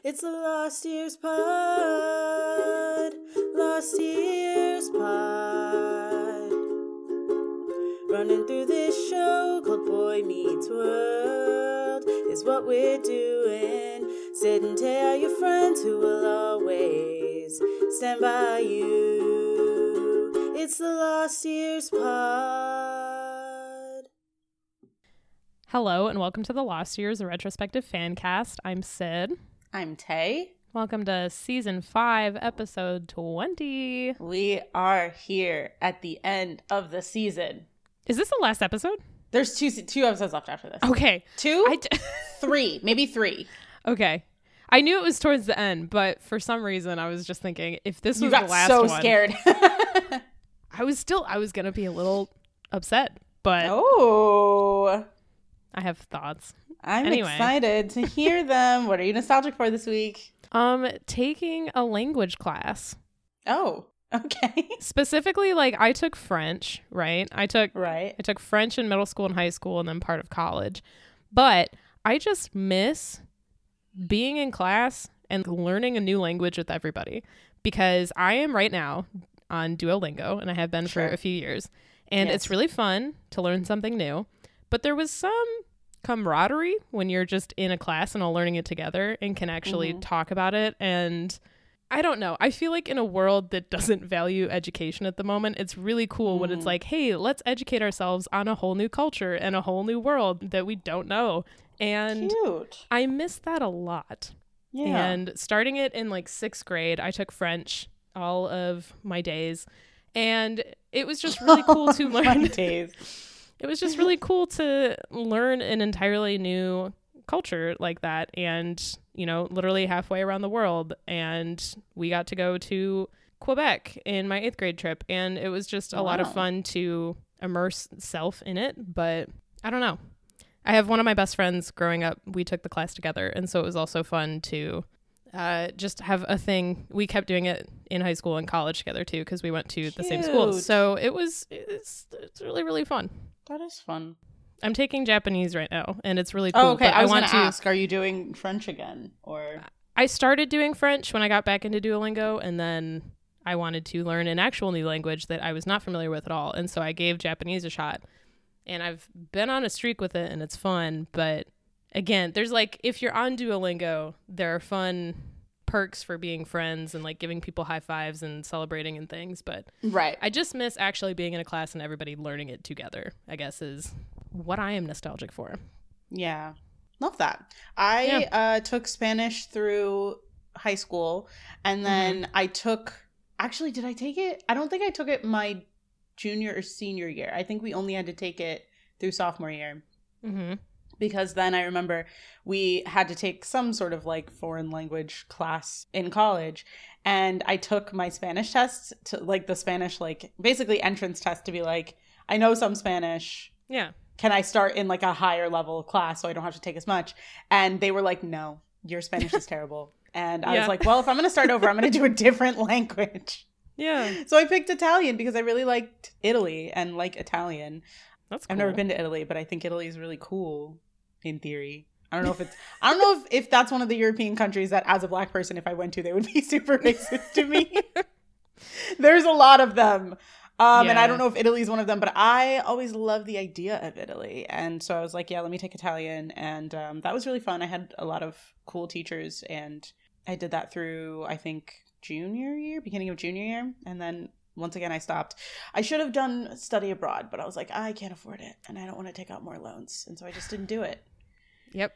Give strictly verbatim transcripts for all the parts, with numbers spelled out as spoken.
It's the Lost Years Pod, Lost Years Pod. Running through this show called Boy Meets World is what we're doing. Sit and tell your friends who will always stand by you. It's the Lost Years Pod. Hello and welcome to the Lost Years, a retrospective fan cast. I'm Sid. I'm Tay. Welcome to season five, episode twenty. We are here at the end of the season. Is this the last episode? There's two two episodes left after this. Okay. Two? I d- three. Maybe three. Okay. I knew it was towards the end, but for some reason I was just thinking if this was you got the last so one. scared. I was still, I was going to be a little upset, but Oh. I have thoughts. I'm Anyway. excited to hear them. What are you nostalgic for this week? Um, taking a language class. Oh, okay. Specifically, like I took French, right? I took Right. I took French in middle school and high school and then part of college. But I just miss being in class and learning a new language with everybody because I am right now on Duolingo and I have been Sure. for a few years. And Yes. it's really fun to learn something new. But there was some camaraderie when you're just in a class and all learning it together and can actually Mhm. talk about it. And I don't know. I feel like in a world that doesn't value education at the moment, it's really cool when it's Mm. like, hey, let's educate ourselves on a whole new culture and a whole new world that we don't know. And Cute. I miss that a lot. Yeah. And starting it in like sixth grade, I took French all of my days. And it was just really cool to My learn. days. It was just really cool to learn an entirely new culture like that. And, you know, literally halfway around the world. And we got to go to Quebec in my eighth grade trip. And it was just a lot of Wow. fun to immerse self in it. But I don't know. I have one of my best friends growing up. We took the class together. And so it was also fun to uh, just have a thing. We kept doing it in high school and college together, too, because we went to the same schools. Cute. So it was it's, it's really, really fun. That is fun. I'm taking Japanese right now, and it's really cool. Oh, okay. but I was want going to to ask, are you doing French again? Or I started doing French when I got back into Duolingo, and then I wanted to learn an actual new language that I was not familiar with at all. And so I gave Japanese a shot. And I've been on a streak with it, and it's fun. But again, there's like, if you're on Duolingo, there are fun perks for being friends and like giving people high fives and celebrating and things. But right. I just miss actually being in a class and everybody learning it together, I guess, is what I am nostalgic for. Yeah. Love that. I Yeah. uh, took Spanish through high school, and then I took, actually, did I take it? I don't think I took it my junior or senior year. I think we only had to take it through sophomore year. Mm-hmm. Because then I remember we had to take some sort of like foreign language class in college. And I took my Spanish test to like the Spanish, like basically entrance test to be like, I know some Spanish. Yeah. Can I start in like a higher level class so I don't have to take as much? And they were like, no, your Spanish is terrible. And I Yeah. was like, well, if I'm going to start over, I'm going to do a different language. Yeah. So I picked Italian because I really liked Italy and like Italian. That's cool. I've never been to Italy, but I think Italy is really cool in theory. I don't know if it's, I don't know if, if that's one of the European countries that as a black person, if I went to, they would be super racist to me. There's a lot of them. Um, And I Yeah. don't know if Italy is one of them, but I always love the idea of Italy. And so I was like, yeah, let me take Italian. And um, that was really fun. I had a lot of cool teachers, and I did that through, I think, junior year, beginning of junior year. And then once again, I stopped. I should have done study abroad, but I was like, I can't afford it. And I don't want to take out more loans. And so I just didn't do it. Yep.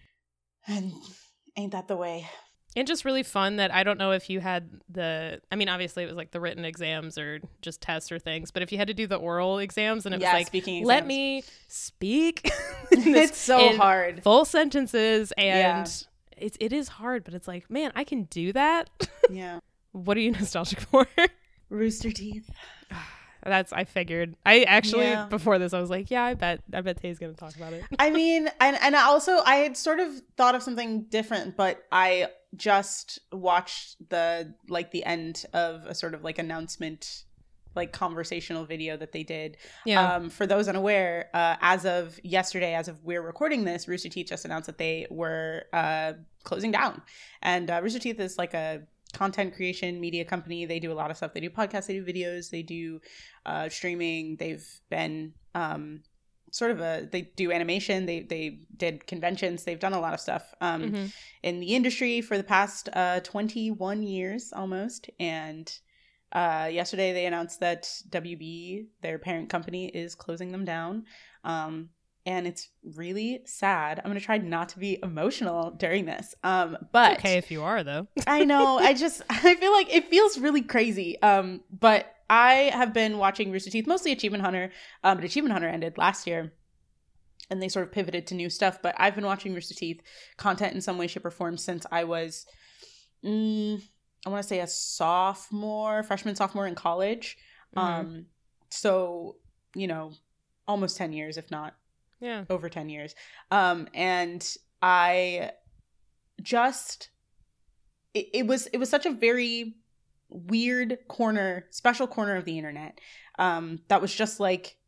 And ain't that the way? And just really fun that I don't know if you had the, I mean, obviously it was like the written exams or just tests or things, but if you had to do the oral exams and it Yeah, was like, speaking let exams. me speak. in this- It's so in hard. Full sentences. And Yeah. it's, it is hard, but it's like, man, I can do that. Yeah. What are you nostalgic for? Rooster teeth. That's, I figured. I actually, Yeah. before this, I was like, yeah, I bet, I bet Tay's going to talk about it. I mean, and, and I also, I had sort of thought of something different, but I just watched the, like the end of a sort of like announcement like conversational video that they did. Yeah. Um, for those unaware, uh, as of yesterday, as of we're recording this, Rooster Teeth just announced that they were uh, closing down. And uh, Rooster Teeth is like a content creation media company. They do a lot of stuff. They do podcasts, they do videos, they do uh, streaming. They've been um, sort of a, they do animation. They they did conventions. They've done a lot of stuff um, Mm-hmm. in the industry for the past uh, twenty-one years almost. And uh, yesterday they announced that W B, their parent company, is closing them down. Um, and it's really sad. I'm going to try not to be emotional during this. Um, but It's okay if you are, though. I know. I just, I feel like it feels really crazy. Um, but I have been watching Rooster Teeth, mostly Achievement Hunter. Um, but Achievement Hunter ended last year and they sort of pivoted to new stuff. But I've been watching Rooster Teeth content in some way, shape, or form since I was, mm, I want to say a sophomore, freshman, sophomore in college. Mm-hmm. Um, so, you know, almost ten years, if not Yeah. over ten years. Um, and I just, it, it was, it was such a very weird corner, special corner of the internet. Um, that was just like,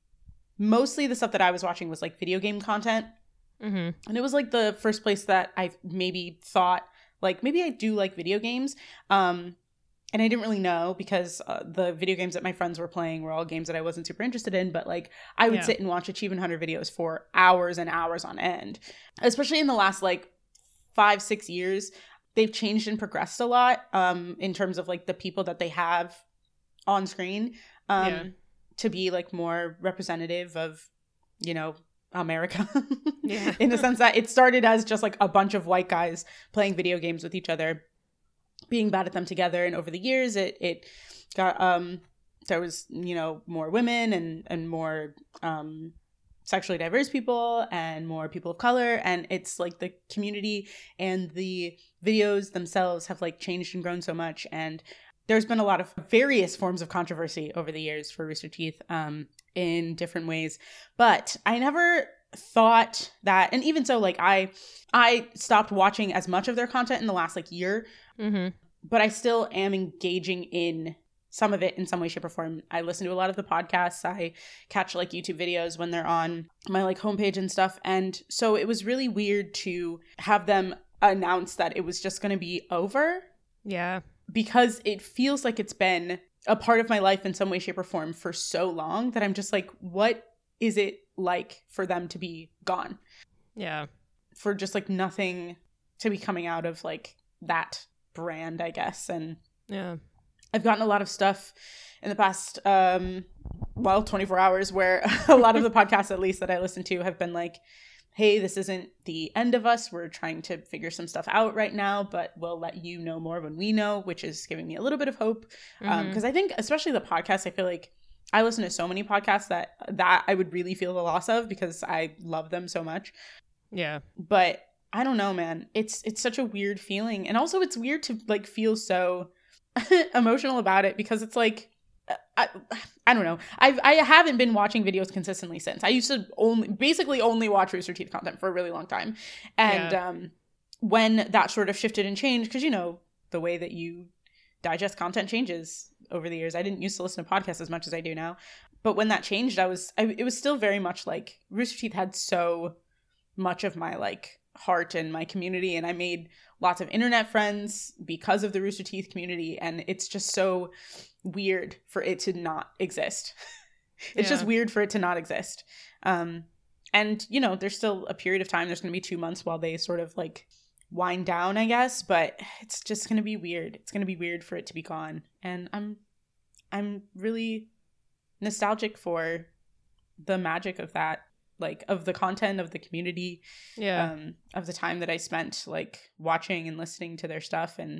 mostly the stuff that I was watching was like video game content. Mm-hmm. And it was like the first place that I maybe thought like, maybe I do like video games. Um, And I didn't really know because uh, the video games that my friends were playing were all games that I wasn't super interested in. But like I would Yeah. sit and watch Achievement Hunter videos for hours and hours on end. Especially in the last like five, six years, they've changed and progressed a lot um, in terms of like the people that they have on screen um, Yeah. to be like more representative of, you know, America. Yeah. In the sense that it started as just like a bunch of white guys playing video games with each other, being bad at them together, and over the years it it got um there was, you know, more women and and more um sexually diverse people and more people of color, and it's like the community and the videos themselves have like changed and grown so much, and there's been a lot of various forms of controversy over the years for Rooster Teeth um in different ways. But I never thought that, and even so, like I I stopped watching as much of their content in the last like year. Mm-hmm. But I still am engaging in some of it in some way, shape, or form. I listen to a lot of the podcasts. I catch like YouTube videos when they're on my like homepage and stuff. And so it was really weird to have them announce that it was just going to be over, Yeah. because it feels like it's been a part of my life in some way, shape, or form for so long that I'm just like, what is it like for them to be gone? Yeah. For just like nothing to be coming out of like that brand, I guess. And Yeah. I've gotten a lot of stuff in the past um well twenty-four hours where a lot of the podcasts, at least that I listen to, have been like, hey, this isn't the end of us, we're trying to figure some stuff out right now, but we'll let you know more when we know, which is giving me a little bit of hope. Um Mhm. because I think especially the podcasts, I feel like I listen to so many podcasts that that I would really feel the loss of because I love them so much. Yeah. But I don't know, man. It's it's such a weird feeling. And also it's weird to like feel so emotional about it because it's like I, I don't know. I I haven't been watching videos consistently since. I used to only basically only watch Rooster Teeth content for a really long time. And Yeah. um when that sort of shifted and changed, because you know, the way that you digest content changes over the years. I didn't used to listen to podcasts as much as I do now. But when that changed, I was I, it was still very much like Rooster Teeth had so much of my like heart and my community, and I made lots of internet friends because of the Rooster Teeth community, and it's just so weird for it to not exist. It's Yeah. just weird for it to not exist. Um and you know, there's still a period of time, there's going to be two months while they sort of like wind down, I guess, but it's just going to be weird. It's going to be weird for it to be gone, and I'm I'm really nostalgic for the magic of that, like of the content, of the community, Yeah. um of the time that I spent like watching and listening to their stuff. And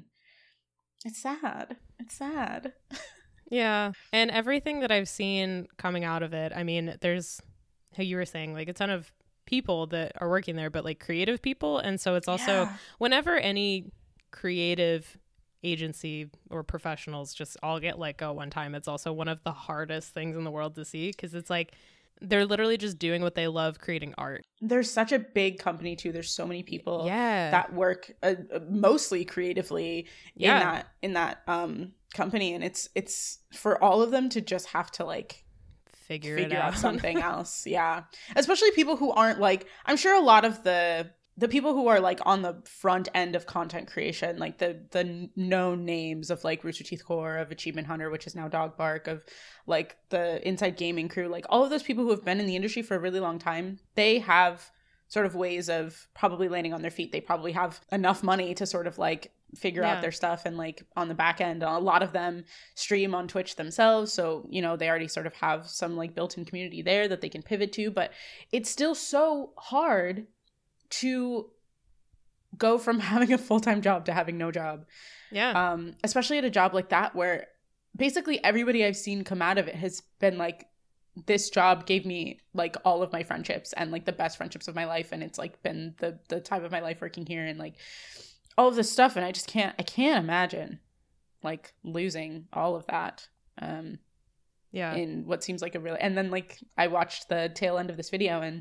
it's sad. It's sad. Yeah. And everything that I've seen coming out of it, I mean, there's, how you were saying, like a ton of people that are working there, but like creative people. And so it's also, Yeah. whenever any creative agency or professionals just all get let go one time, it's also one of the hardest things in the world to see, because it's like they're literally just doing what they love, creating art. There's such a big company too. There's so many people Yeah. that work uh, uh, mostly creatively Yeah. in that in that um company, and it's it's for all of them to just have to like figure, figure it out. out something else. Yeah, especially people who aren't like, I'm sure a lot of the the people who are like on the front end of content creation, like the the known names of like Rooster Teeth Core, of Achievement Hunter, which is now Dog Bark, of like the Inside Gaming crew, like all of those people who have been in the industry for a really long time, they have sort of ways of probably landing on their feet. They probably have enough money to sort of like figure Yeah. out their stuff, and like on the back end, a lot of them stream on Twitch themselves, so you know they already sort of have some like built-in community there that they can pivot to. But it's still so hard to go from having a full-time job to having no job, Yeah. um especially at a job like that where basically everybody I've seen come out of it has been like, this job gave me like all of my friendships and like the best friendships of my life, and it's like been the the time of my life working here and like all of this stuff, and I just can't I can't imagine like losing all of that um yeah. in what seems like a really, and then like I watched the tail end of this video, and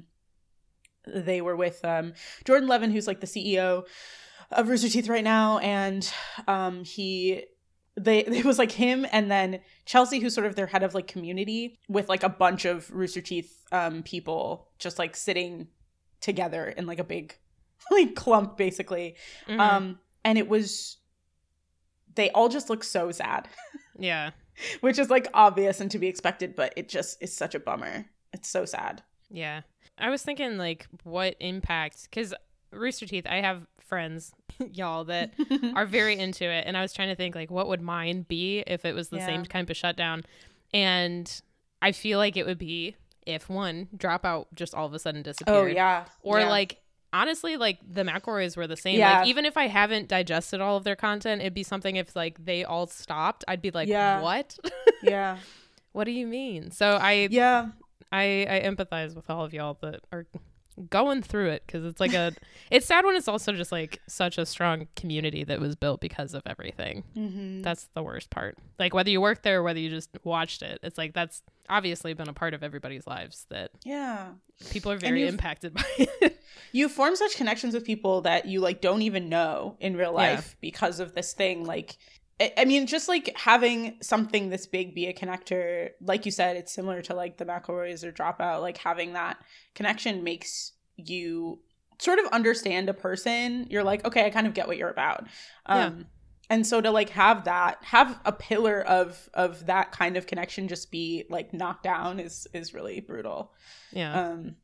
they were with um Jordan Levin, who's like the C E O of Rooster Teeth right now, and um he they it was like him and then Chelsea, who's sort of their head of like community, with like a bunch of Rooster Teeth um people just like sitting together in like a big like clump basically. Mhm. Um and it was, they all just look so sad, yeah. which is like obvious and to be expected, but it just is such a bummer. It's so sad. Yeah. I was thinking, like, what impact, because Rooster Teeth, I have friends, y'all, that are very into it. And I was trying to think, like, what would mine be if it was the Yeah. same kind of shutdown? And I feel like it would be if one, Dropout just all of a sudden disappeared. Oh yeah. Or, Yeah. like, honestly, like, the McElroys were the same. Yeah. Like, even if I haven't digested all of their content, it'd be something if, like, they all stopped. I'd be like, Yeah. what? yeah. What do you mean? So I... Yeah. I, I empathize with all of y'all that are going through it, because it's like a it's sad when it's also just like such a strong community that was built because of everything. Mm-hmm. That's the worst part. Like whether you work there or whether you just watched it, it's like that's obviously been a part of everybody's lives that Yeah. people are very you've- impacted by it. You form such connections with people that you like don't even know in real Yeah. life because of this thing. Like, I, I mean, just like having something this big be a connector, like you said, it's similar to like the McElroys or Dropout. Like having that connection makes you sort of understand a person. You're like, okay, I kind of get what you're about. Um, Yeah. And so to like have that, have a pillar of of that kind of connection just be like knocked down is is really brutal. Yeah. Um,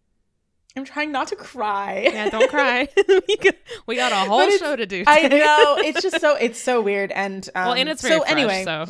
I'm trying not to cry. Yeah, don't cry. we, got, we got a But whole it's- show to do I today. know, it's just so it's so weird, and um, well, and it's very so fresh, anyway. so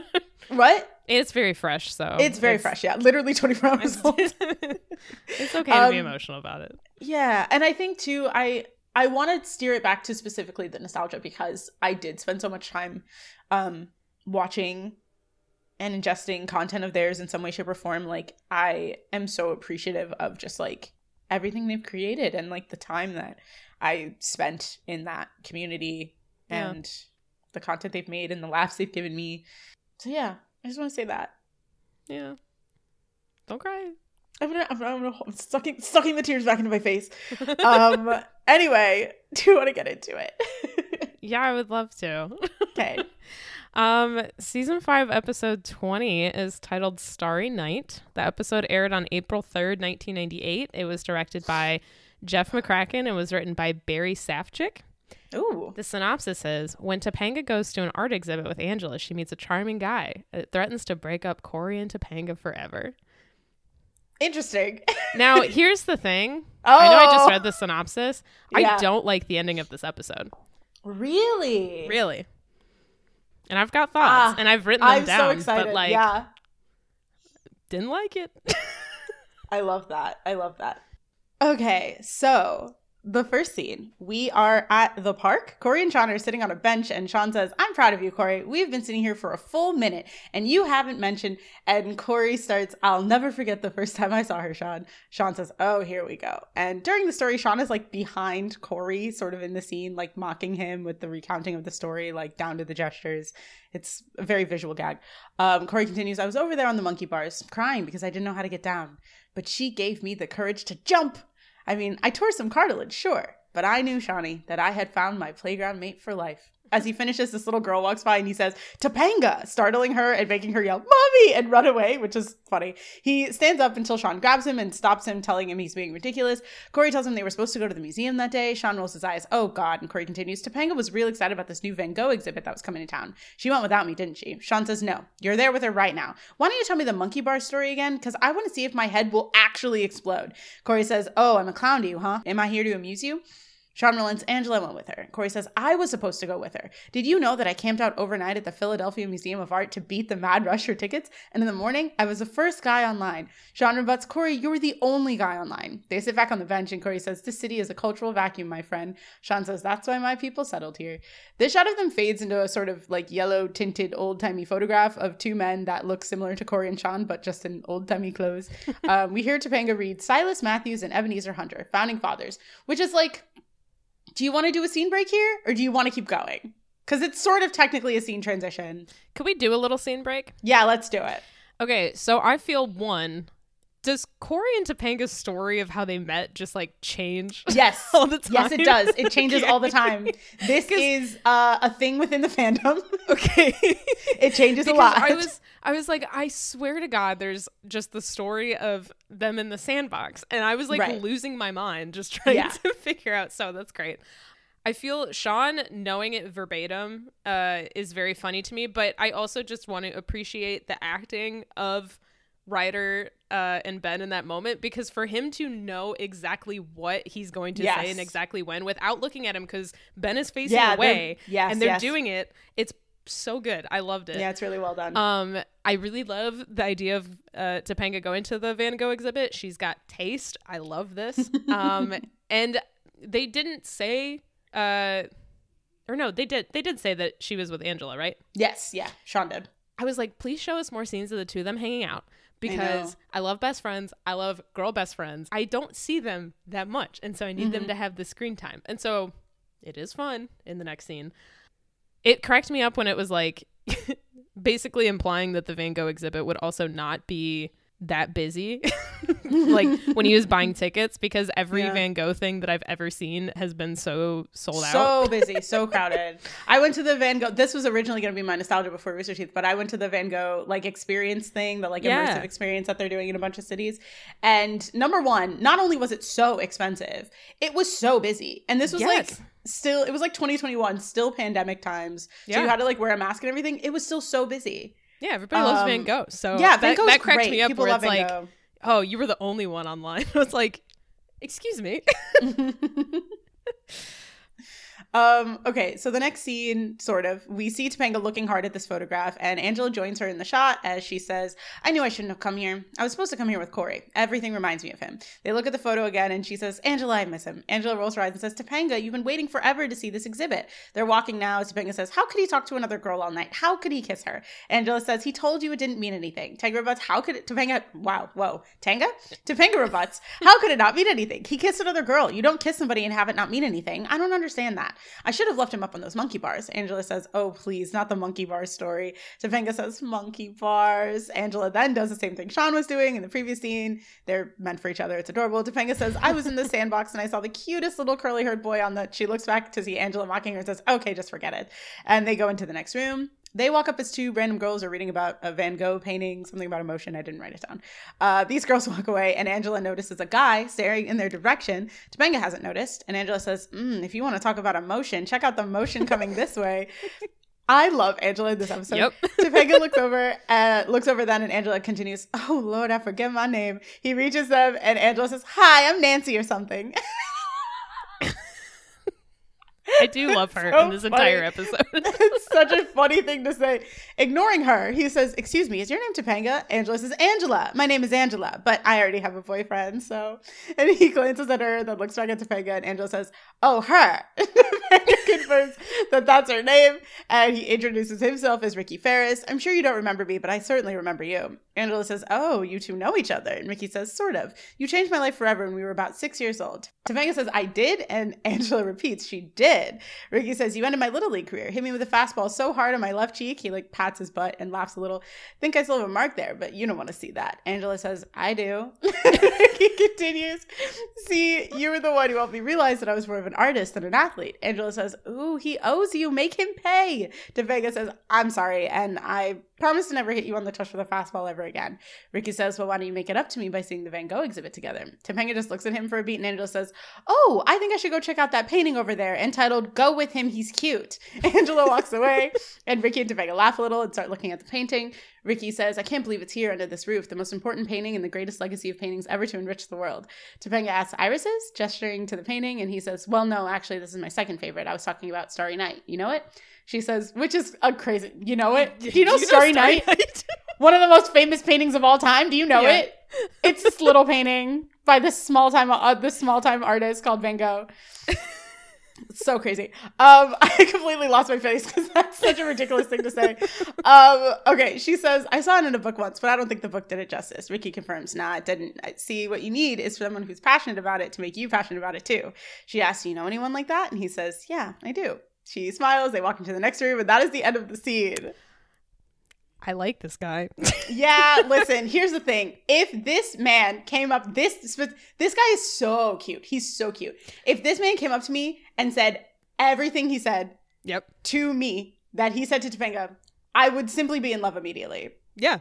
What? it's very fresh, so It's very fresh, yeah, literally twenty-four hours old. It's okay to be Um, emotional about it. Yeah, and I think too, I I want to steer it back to specifically the nostalgia, because I did spend so much time um, watching and ingesting content of theirs in some way, shape, or form. Like I am so appreciative of just like everything they've created and like the time that I spent in that community Yeah. and the content they've made and the laughs they've given me. So yeah, I just want to say that. Yeah. Don't cry. I'm gonna, I'm, I'm, gonna, I'm sucking, sucking the tears back into my face. Um. Anyway, do you want to get into it? Yeah, I would love to. Okay. Um, season five, episode twenty is titled Starry Night. The episode aired on April third, nineteen ninety-eight. It was directed by Jeff McCracken and was written by Barry Safchik. Ooh. The synopsis is, when Topanga goes to an art exhibit with Angela, she meets a charming guy. It threatens to break up Corey and Topanga forever. Interesting. Now, here's the thing. Oh. I know I just read the synopsis. Yeah. I don't like the ending of this episode. Really? Really. And I've got thoughts, Ah, and I've written them I'm down, so excited. but like, yeah. didn't like it. I love that. I love that. Okay, so the first scene, we are at the park. Corey and Sean are sitting on a bench, and Sean says, I'm proud of you, Corey. We've been sitting here for a full minute, and you haven't mentioned. And Corey starts, I'll never forget the first time I saw her, Sean. Sean says, oh, here we go. And during the story, Sean is like behind Corey, sort of in the scene, like mocking him with the recounting of the story, like down to the gestures. It's a very visual gag. Um, Corey continues, I was over there on the monkey bars, crying because I didn't know how to get down. But she gave me the courage to jump. I mean, I tore some cartilage, sure, but I knew, Shawnee, that I had found my playground mate for life. As he finishes, this little girl walks by and he says, Topanga, startling her and making her yell, Mommy, and run away, which is funny. He stands up until Sean grabs him and stops him, telling him he's being ridiculous. Corey tells him they were supposed to go to the museum that day. Sean rolls his eyes, oh God, and Corey continues, Topanga was real excited about this new Van Gogh exhibit that was coming to town. She went without me, didn't she? Sean says, no, you're there with her right now. Why don't you tell me the monkey bar story again? Because I want to see if my head will actually explode. Corey says, oh, I'm a clown to you, huh? Am I here to amuse you? Sean relents, Angela went with her. Corey says, I was supposed to go with her. Did you know that I camped out overnight at the Philadelphia Museum of Art to beat the mad rush for tickets? And in the morning, I was the first guy online. Sean rebuts, Corey, you were the only guy online. They sit back on the bench and Corey says, this city is a cultural vacuum, my friend. Sean says, that's why my people settled here. This shot of them fades into a sort of like yellow tinted old-timey photograph of two men that look similar to Corey and Sean, but just in old-timey clothes. um, we hear Topanga read Silas Matthews and Ebenezer Hunter, Founding Fathers, which is like, do you want to do a scene break here or do you want to keep going? Because it's sort of technically a scene transition. Could we do a little scene break? Yeah, let's do it. Okay, so I feel one, does Corey and Topanga's story of how they met just like change? Yes. all the time? Yes, it does. It changes okay. all the time. This is uh, a thing within the fandom. Okay. It changes because a lot. I was I was like, I swear to God, there's just the story of them in the sandbox. And I was like right. losing my mind just trying yeah. to figure out. So that's great. I feel Sean knowing it verbatim uh, is very funny to me. But I also just want to appreciate the acting of Ryder uh, and Ben in that moment, because for him to know exactly what he's going to yes. say and exactly when without looking at him, because Ben is facing yeah, away yes, and they're yes. doing it. It's so good. I loved it. Yeah, it's really well done. Um, I really love the idea of uh, Topanga going to the Van Gogh exhibit. She's got taste. I love this. Um, and they didn't say, uh, or no, they did. They did say that she was with Angela, right? Yes. Yeah. Sean did. I was like, please show us more scenes of the two of them hanging out, because I, I love best friends. I love girl best friends. I don't see them that much. And so I need mm-hmm. them to have the screen time. And so it is fun in the next scene. It cracked me up when it was like basically implying that the Van Gogh exhibit would also not be that busy. Like when he was buying tickets, because every yeah. Van Gogh thing that I've ever seen has been so sold out. So busy, so crowded. I went to the Van Gogh. This was originally going to be my nostalgia before Rooster Teeth, but I went to the Van Gogh like experience thing, the like yeah. immersive experience that they're doing in a bunch of cities. And number one, not only was it so expensive, it was so busy. And this was yes. like still, it was like twenty twenty-one, still pandemic times. So yeah. you had to like wear a mask and everything. It was still so busy. Yeah, everybody loves um, Van Gogh. So yeah, that, Van Gogh's that cracked great. me up. People where love it's Van like, Gogh. Oh, you were the only one online. I was like, excuse me. Um, okay, so the next scene, sort of, we see Topanga looking hard at this photograph, and Angela joins her in the shot as she says, I knew I shouldn't have come here. I was supposed to come here with Corey. Everything reminds me of him. They look at the photo again, and she says, Angela, I miss him. Angela rolls her eyes and says, Topanga, you've been waiting forever to see this exhibit. They're walking now as Topanga says, how could he talk to another girl all night? How could he kiss her? Angela says, he told you it didn't mean anything. Topanga rebuts, how could it, Topanga, wow, whoa, Tanga? Topanga rebuts, how could it not mean anything? He kissed another girl. You don't kiss somebody and have it not mean anything. I don't understand that. I should have left him up on those monkey bars. Angela says, oh, please, not the monkey bar story. Topanga says, monkey bars. Angela then does the same thing Sean was doing in the previous scene. They're meant for each other. It's adorable. Topanga says, I was in the sandbox and I saw the cutest little curly haired boy on the, she looks back to see Angela mocking her and says, okay, just forget it. And they go into the next room. They walk up as two random girls are reading about a Van Gogh painting, something about emotion. I didn't write it down. Uh, these girls walk away, and Angela notices a guy staring in their direction. Topanga hasn't noticed, and Angela says, mm, if you want to talk about emotion, check out the motion coming this way. I love Angela in this episode. Yep. Topanga looks over, uh, looks over then, and Angela continues, oh, Lord, I forget my name. He reaches them, and Angela says, hi, I'm Nancy or something. I do love her so in this funny. entire episode. It's such a funny thing to say. Ignoring her, he says, excuse me, is your name Topanga? Angela says, Angela. My name is Angela, but I already have a boyfriend, so. And he glances at her, then looks back at Topanga, and Angela says, oh, her. Topanga confirms that that's her name, and he introduces himself as Ricky Ferris. I'm sure you don't remember me, but I certainly remember you. Angela says, oh, you two know each other. And Ricky says, sort of. You changed my life forever when we were about six years old. Topanga says, I did, and Angela repeats, she did. did. Ricky says, you ended my Little League career. Hit me with a fastball so hard on my left cheek. He like pats his butt and laughs a little. Think I still have a mark there, but you don't want to see that. Angela says, I do. Ricky continues, see, you were the one who helped me realize that I was more of an artist than an athlete. Angela says, ooh, he owes you. Make him pay. Topanga says, I'm sorry, and I promise to never hit you on the tush with a fastball ever again. Ricky says, well, why don't you make it up to me by seeing the Van Gogh exhibit together? Topanga just looks at him for a beat, and Angela says, oh, I think I should go check out that painting over there entitled Go With Him, He's Cute. Angela walks away, and Ricky and Topanga laugh a little and start looking at the painting. Ricky says, I can't believe it's here under this roof, the most important painting and the greatest legacy of paintings ever to enrich the world. Topanga asks Irises, gesturing to the painting, and he says, well, no, actually, this is my second favorite. I was talking about Starry Night. You know it? She says, which is a crazy, you know it? Do you know, Do you Starry, know Starry Night? Night? One of the most famous paintings of all time. Do you know yeah. it? It's this little painting by this small time, uh, this small time artist called Van Gogh. It's so crazy. Um, I completely lost my face because that's such a ridiculous thing to say. Um, okay, she says, I saw it in a book once, but I don't think the book did it justice. Ricky confirms, nah, it didn't. I see, what you need is someone who's passionate about it to make you passionate about it too. She asks, do you know anyone like that? And he says, yeah, I do. She smiles, they walk into the next room, and that is the end of the scene. I like this guy. Yeah, listen, here's the thing. If this man came up, this this guy is so cute. He's so cute. If this man came up to me and said everything he said yep. to me that he said to Topanga, I would simply be in love immediately. Yeah.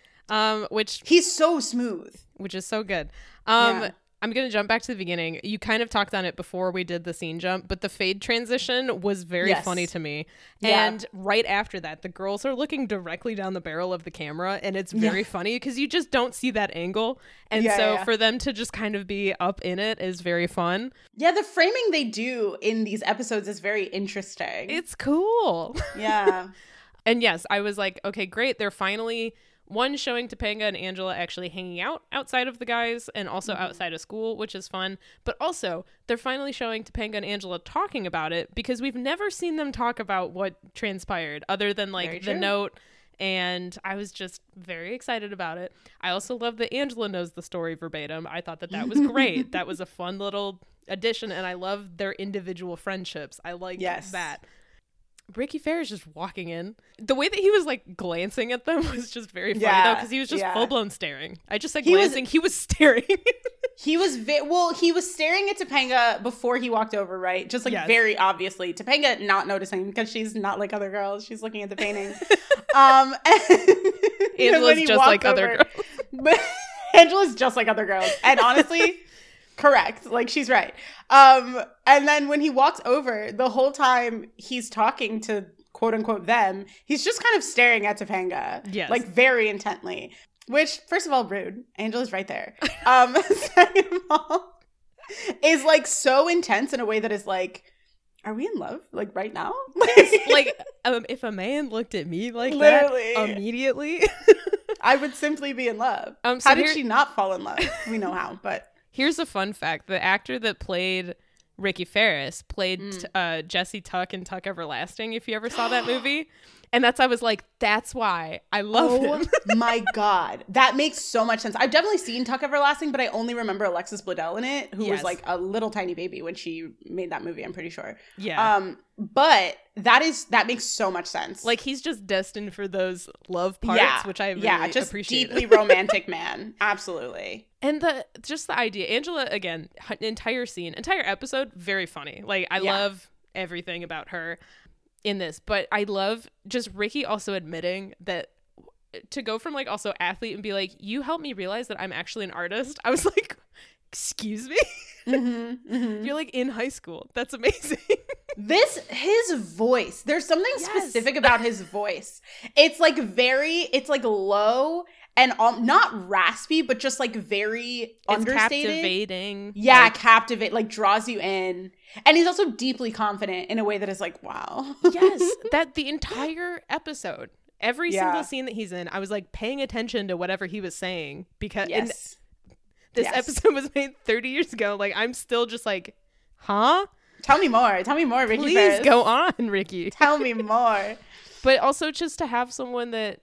Um, which he's so smooth. Which is so good. Um, yeah. I'm going to jump back to the beginning. You kind of talked on it before we did the scene jump, but the fade transition was very yes. funny to me. Yeah. And right after that, the girls are looking directly down the barrel of the camera, and it's very yeah. funny because you just don't see that angle. And yeah, so yeah. for them to just kind of be up in it is very fun. Yeah, the framing they do in these episodes is very interesting. It's cool. Yeah. And yes, I was like, okay, great. They're finally... One, showing Topanga and Angela actually hanging out outside of the guys and also mm-hmm. outside of school, which is fun. But also, they're finally showing Topanga and Angela talking about it because we've never seen them talk about what transpired other than like the note. And I was just very excited about it. I also love that Angela knows the story verbatim. I thought that that was great. That was a fun little addition. And I love their individual friendships. I like yes. that. Ricky Ferris just walking in. The way that he was like glancing at them was just very funny yeah, though, because he was just yeah. full blown staring. I just said he glancing. Was, he was staring. he was vi- well. He was staring at Topanga before he walked over, right? Just like yes. very obviously. Topanga not noticing because she's not like other girls. She's looking at the painting. um, and Angela's just like over, other girls. But Angela's just like other girls, and honestly. Correct. Like, she's right. Um, and then when he walks over, the whole time he's talking to quote unquote them, he's just kind of staring at Topanga. Yes. Like, very intently. Which, first of all, rude. Angela's right there. Um, second of all, is like so intense in a way that is like, are we in love? Like, right now? Like, um, if a man looked at me like Literally. that immediately, I would simply be in love. Um, so how did here- she not fall in love? We know how, but. Here's a fun fact. The actor that played Ricky Ferris played mm. uh, Jesse Tuck in Tuck Everlasting, if you ever saw that movie. And that's, I was like, that's why I love oh, him. My God. That makes so much sense. I've definitely seen Tuck Everlasting, but I only remember Alexis Bledel in it, who yes. was like a little tiny baby when she made that movie, I'm pretty sure. Yeah. Um, but that is, that makes so much sense. Like, he's just destined for those love parts, yeah. which I really yeah, just appreciate. Deeply romantic man. Absolutely. And the just the idea, Angela, again, entire scene, entire episode, very funny. Like, I yeah. love everything about her in this, but I love just Ricky also admitting that to go from like also athlete and be like, you helped me realize that I'm actually an artist. I was like, excuse me? Mm-hmm, mm-hmm. You're like in high school. That's amazing. This, his voice, there's something yes. specific about his voice. It's like very, it's like low and um, not raspy, but just like very it's understated. Captivating. Yeah, like, captivate, like draws you in. And he's also deeply confident in a way that is like, wow. Yes, that the entire episode, every yeah. single scene that he's in, I was like paying attention to whatever he was saying because yes. this yes. episode was made thirty years ago. Like, I'm still just like, huh? Tell me more. Tell me more, Ricky Please Ferris. go on, Ricky. Tell me more. But also just to have someone that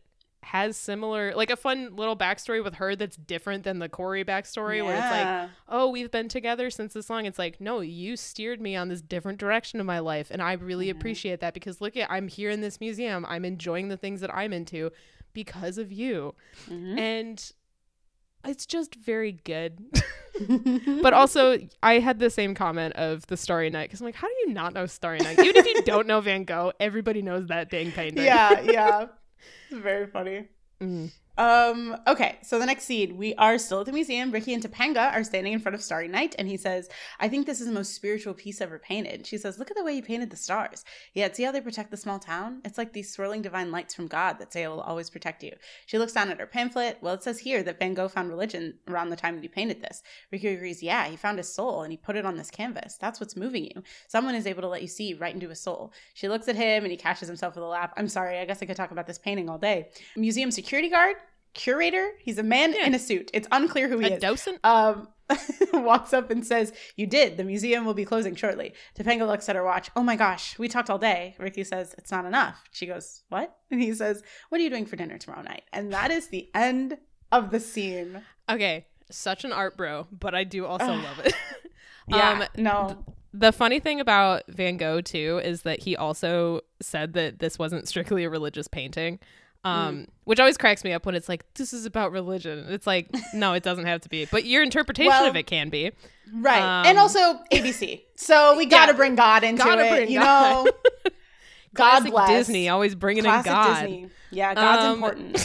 has similar, like a fun little backstory with her that's different than the Corey backstory, yeah. where it's like, oh, we've been together since this long. It's like, no, you steered me on this different direction of my life, and I really mm-hmm. appreciate that, because look at, I'm here in this museum, I'm enjoying the things that I'm into because of you. Mm-hmm. And it's just very good. But also, I had the same comment of the Starry Night, because I'm like, how do you not know Starry Night? Even if you don't know Van Gogh, everybody knows that dang painting. Yeah, yeah. It's very funny. Mm. Um, okay, so the next scene, we are still at the museum. Ricky and Topanga are standing in front of Starry Night, and he says, I think this is the most spiritual piece ever painted. She says, look at the way you painted the stars. Yeah, see how they protect the small town? It's like these swirling divine lights from God that say it will always protect you. She looks down at her pamphlet. Well, it says here that Van Gogh found religion around the time that he painted this. Ricky agrees, yeah, he found his soul, and he put it on this canvas. That's what's moving you. Someone is able to let you see right into his soul. She looks at him, and he catches himself with a laugh. I'm sorry, I guess I could talk about this painting all day. Museum security guard? Curator, he's a man yeah. in a suit. It's unclear who he a is. Docent? Um, walks up and says, you did. The museum will be closing shortly. Topanga looks at her watch. Oh my gosh, we talked all day. Ricky says, it's not enough. She goes, what? And he says, what are you doing for dinner tomorrow night? And that is the end of the scene. Okay, such an art bro, but I do also love it. yeah, um, no. Th- the funny thing about Van Gogh, too, is that he also said that this wasn't strictly a religious painting. Um, mm. Which always cracks me up when it's like, this is about religion. It's like, no, it doesn't have to be. But your interpretation well, of it can be. Right. Um, and also A B C. So we got to yeah, bring God into it, bring you God. know. God Classic bless. Disney, always bringing Classic in God. Disney. Yeah, God's um, important.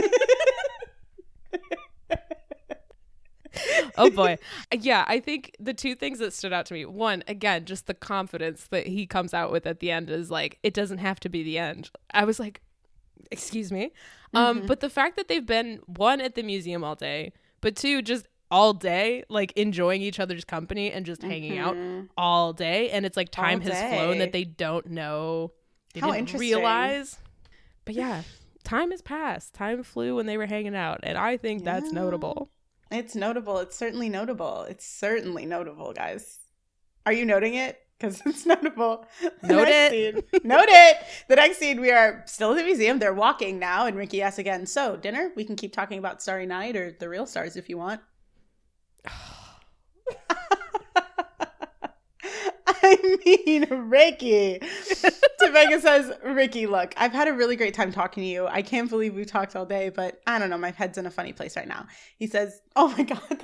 Oh boy. Yeah, I think the two things that stood out to me, one, again, just the confidence that he comes out with at the end is like, it doesn't have to be the end. I was like, excuse me. Um, mm-hmm. But the fact that they've been, one, at the museum all day, but two, just all day, like enjoying each other's company and just mm-hmm. hanging out all day. And it's like time has flown that they don't know, they How didn't realize. But yeah, time has passed. Time flew when they were hanging out. And I think yeah. that's notable. It's notable. It's certainly notable. It's certainly notable, guys. Are you noting it? Because it's notable. Note it. Note it. The next scene, we are still at the museum. They're walking now. And Ricky asks again, so dinner? We can keep talking about Starry Night or the real stars if you want. I mean, Ricky. Topanga says, Ricky, look, I've had a really great time talking to you. I can't believe we've talked all day, but I don't know. My head's in a funny place right now. He says, oh my God.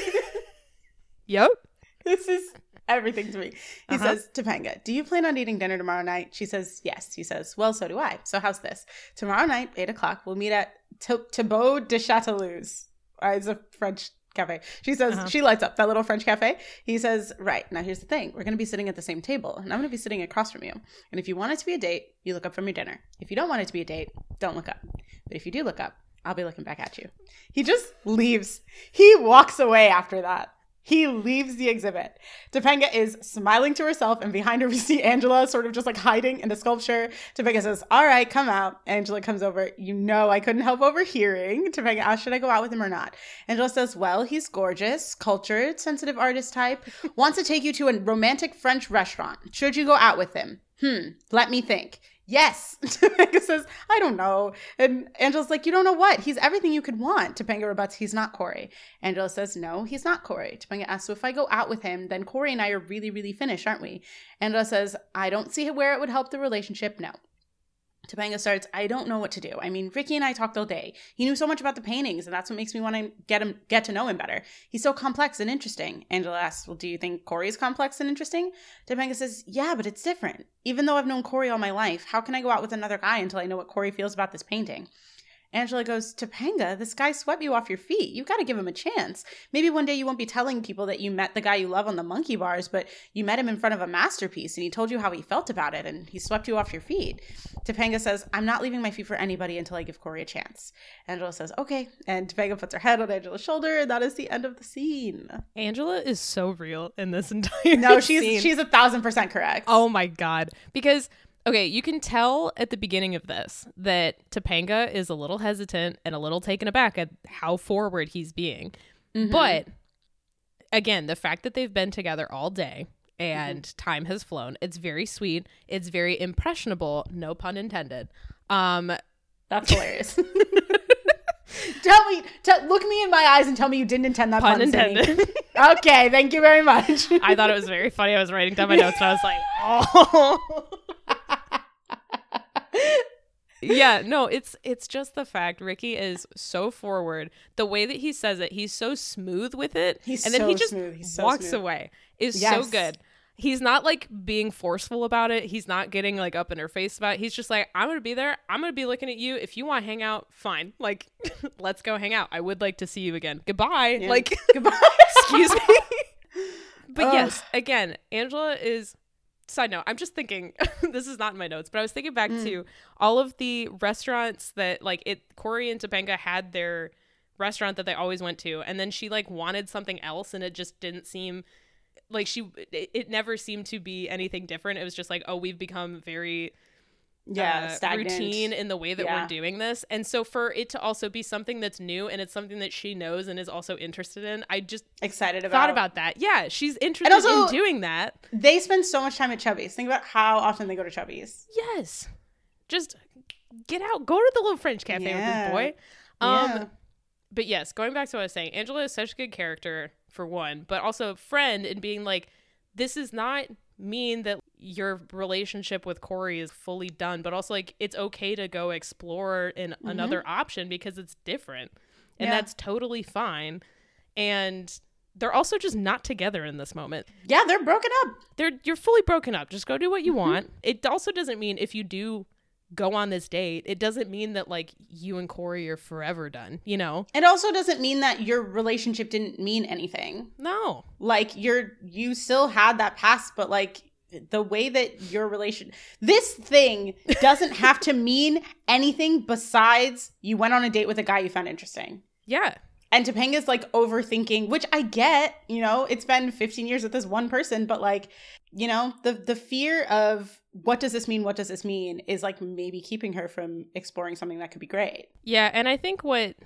Yep. This is everything to me. He uh-huh. says, Topanga, do you plan on eating dinner tomorrow night? She says, yes. He says, well, so do I. So how's this? Tomorrow night, eight o'clock, we'll meet at Thibaut de Châteauneuf. Uh, it's a French cafe. She says, uh-huh. she lights up that little French cafe. He says, right, now here's the thing. We're going to be sitting at the same table, and I'm going to be sitting across from you. And if you want it to be a date, you look up from your dinner. If you don't want it to be a date, don't look up. But if you do look up, I'll be looking back at you. He just leaves. He walks away after that. He leaves the exhibit. Topanga is smiling to herself, and behind her we see Angela sort of just like hiding in the sculpture. Topanga says, all right, come out. Angela comes over. You know I couldn't help overhearing. Topanga asks, should I go out with him or not? Angela says, well, he's gorgeous, cultured, sensitive artist type. Wants to take you to a romantic French restaurant. Should you go out with him? Hmm, let me think. Yes. Topanga says, I don't know. And Angela's like, you don't know what? He's everything you could want. Topanga rebuts, he's not Corey. Angela says, no, he's not Corey. Topanga asks, so if I go out with him, then Corey and I are really, really finished, aren't we? Angela says, I don't see where it would help the relationship. No. Topanga starts, I don't know what to do. I mean, Ricky and I talked all day. He knew so much about the paintings, and that's what makes me want to get him, get to know him better. He's so complex and interesting. Angela asks, well, do you think Corey's complex and interesting? Topanga says, yeah, but it's different. Even though I've known Corey all my life, how can I go out with another guy until I know what Corey feels about this painting? Angela goes, Topanga, this guy swept you off your feet. You've got to give him a chance. Maybe one day you won't be telling people that you met the guy you love on the monkey bars, but you met him in front of a masterpiece and he told you how he felt about it and he swept you off your feet. Topanga says, I'm not leaving my feet for anybody until I give Corey a chance. Angela says, okay. And Topanga puts her head on Angela's shoulder, and that is the end of the scene. Angela is so real in this entire No, she's scene. she's a thousand percent correct. Oh my God. Because okay, you can tell at the beginning of this that Topanga is a little hesitant and a little taken aback at how forward he's being. Mm-hmm. But again, the fact that they've been together all day and mm-hmm. time has flown, it's very sweet. It's very impressionable, no pun intended. Um, That's hilarious. tell me, tell, look me in my eyes and tell me you didn't intend that pun. Pun intended. Okay, thank you very much. I thought it was very funny. I was writing down my notes and I was like, oh. Yeah, no, it's it's just the fact Ricky is so forward. The way that he says it, he's so smooth with it. He's and then so he just smooth. He's so walks smooth. away. Is Yes. so good. He's not like being forceful about it. He's not getting like up in her face about it. He's just like, I'm going to be there. I'm going to be looking at you. If you want to hang out, fine. Like, let's go hang out. I would like to see you again. Goodbye. Yeah. Like, Goodbye. excuse me. But Ugh. yes, again, Angela is, side note, I'm just thinking, this is not in my notes, but I was thinking back Mm. to all of the restaurants that like it, Corey and Topanga had their restaurant that they always went to. And then she like wanted something else and it just didn't seem like she, it, it never seemed to be anything different. It was just like, oh, we've become very Yeah, uh, stagnant. routine in the way that Yeah. we're doing this. And so for it to also be something that's new and it's something that she knows and is also interested in, I just Excited about. thought about that. Yeah, she's interested also- in doing that. They spend so much time at Chubby's. Think about how often they go to Chubby's. Yes. Just get out. Go to the little French cafe Yeah. with this boy. Um, Yeah. But yes, going back to what I was saying, Angela is such a good character, for one, but also a friend in being like, this is not mean that your relationship with Corey is fully done, but also like it's okay to go explore in Mm-hmm. another option because it's different. And Yeah. that's totally fine. And they're also just not together in this moment. Yeah, they're broken up. They're you're fully broken up. Just go do what you Mm-hmm. want. It also doesn't mean if you do go on this date, it doesn't mean that like you and Corey are forever done, you know? It also doesn't mean that your relationship didn't mean anything. No. Like you're you still had that past, but like the way that your relation this thing doesn't have to mean anything besides you went on a date with a guy you found interesting. Yeah. And Topanga's like overthinking, which I get, you know, it's been fifteen years with this one person, but like, you know, the the fear of what does this mean? What does this mean? Is like maybe keeping her from exploring something that could be great. Yeah, and I think what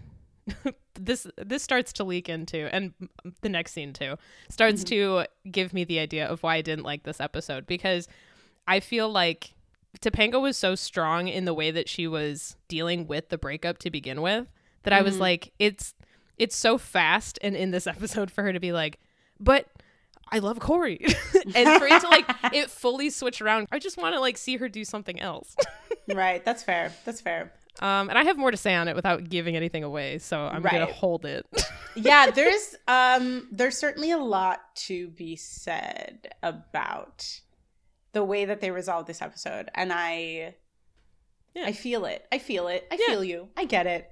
this this starts to leak into, and the next scene too, starts Mm-hmm. to give me the idea of why I didn't like this episode, because I feel like Topanga was so strong in the way that she was dealing with the breakup to begin with that I was Mhm. like, it's it's so fast, and in this episode for her to be like, but I love Corey, and for it to like it fully switch around, I just want to like see her do something else. Right. That's fair. That's fair. Um, and I have more to say on it without giving anything away, so I'm gonna Right. hold it. Yeah, there's um there's certainly a lot to be said about the way that they resolved this episode. And I Yeah. I feel it. I feel it. I Yeah. feel you. I get it.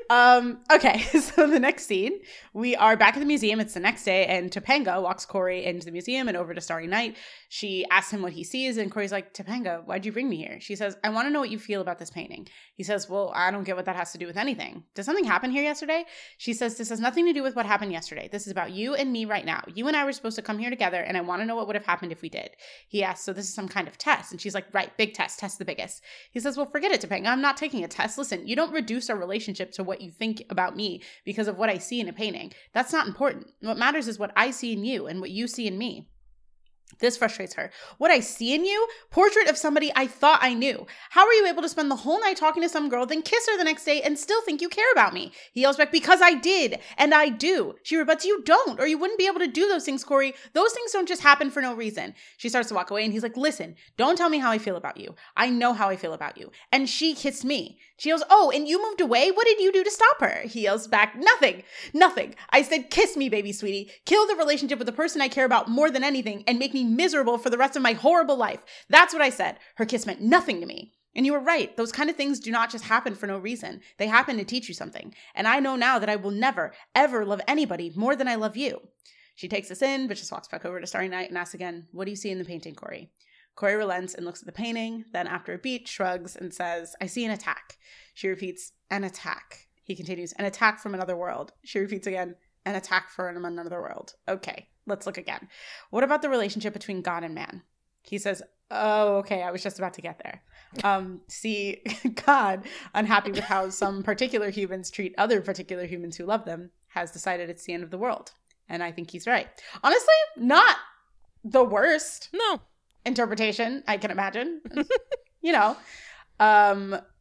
Um, okay, so the next scene, we are back at the museum. It's the next day, and Topanga walks Corey into the museum and over to Starry Night. She asks him what he sees, and Corey's like, Topanga, why'd you bring me here? She says, I want to know what you feel about this painting. He says, well, I don't get what that has to do with anything. Did something happen here yesterday? She says, this has nothing to do with what happened yesterday. This is about you and me right now. You and I were supposed to come here together, and I want to know what would have happened if we did. He asks, so this is some kind of test? And she's like, right, big test. Test the biggest. He says, well, forget it, Topanga. I'm not taking a test. Listen, you don't reduce our relationship to what you think about me because of what I see in a painting. That's not important. What matters is what I see in you and what you see in me. This frustrates her. What I see in you? Portrait of somebody I thought I knew. How are you able to spend the whole night talking to some girl, then kiss her the next day and still think you care about me? He yells back, because I did, and I do. She rebuts, you don't, or you wouldn't be able to do those things, Corey. Those things don't just happen for no reason. She starts to walk away, and he's like, listen, don't tell me how I feel about you. I know how I feel about you. And she kissed me. She yells, oh, and you moved away? What did you do to stop her? He yells back, nothing, nothing. I said, kiss me, baby sweetie. Kill the relationship with the person I care about more than anything and make me miserable for the rest of my horrible life. That's what I said. Her kiss meant nothing to me. And you were right. Those kind of things do not just happen for no reason. They happen to teach you something. And I know now that I will never, ever love anybody more than I love you. She takes this in, but just walks back over to Starry Night and asks again, what do you see in the painting, Corey? Corey relents and looks at the painting, then after a beat, shrugs and says, I see an attack. She repeats, an attack. He continues, an attack from another world. She repeats again, an attack from another world. Okay, let's look again. What about the relationship between God and man? He says, oh, okay, I was just about to get there. Um, see, God, unhappy with how some particular humans treat other particular humans who love them, has decided it's the end of the world. And I think he's right. Honestly, not the worst No. interpretation I can imagine. You know, um,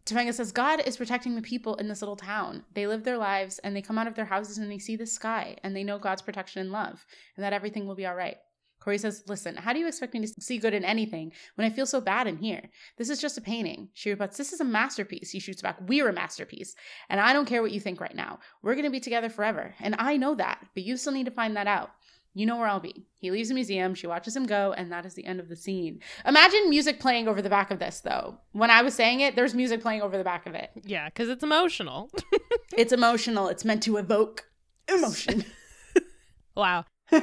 Topanga says, God is protecting the people in this little town. They live their lives and they come out of their houses and they see the sky and they know God's protection and love and that everything will be all right. Corey says, listen, how do you expect me to see good in anything when I feel so bad in here? This is just a painting. She rebuts, this is a masterpiece. He shoots back, we're a masterpiece. And I don't care what you think right now. We're going to be together forever. And I know that, but you still need to find that out. You know where I'll be. He leaves the museum. She watches him go. And that is the end of the scene. Imagine music playing over the back of this, though. When I was saying it, there's music playing over the back of it. Yeah, because it's emotional. It's emotional. It's meant to evoke emotion. Wow.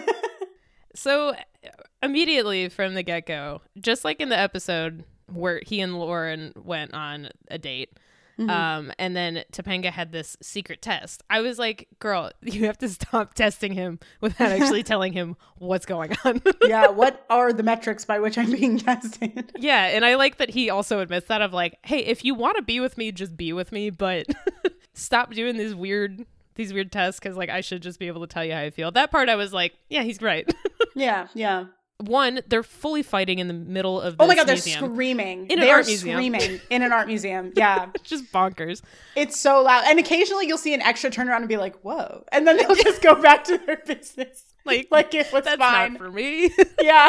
So immediately from the get-go, just like in the episode where he and Lauren went on a date, mm-hmm. um, and then Topanga had this secret test, I was like, girl, you have to stop testing him without actually telling him what's going on. Yeah, what are the metrics by which I'm being tested? Yeah, and I like that he also admits that of like, hey, if you want to be with me, just be with me, but stop doing these weird... these weird tests because like I should just be able to tell you how I feel. That part I was like, yeah, he's right. Yeah, yeah. One, they're fully fighting in the middle of this Oh my God, museum. they're screaming. In an they're art museum. screaming in an art museum. Yeah. Just bonkers. It's so loud. And occasionally you'll see an extra turn around and be like, whoa. And then they'll just go back to their business. Like, like it was that's fine. not for me. Yeah.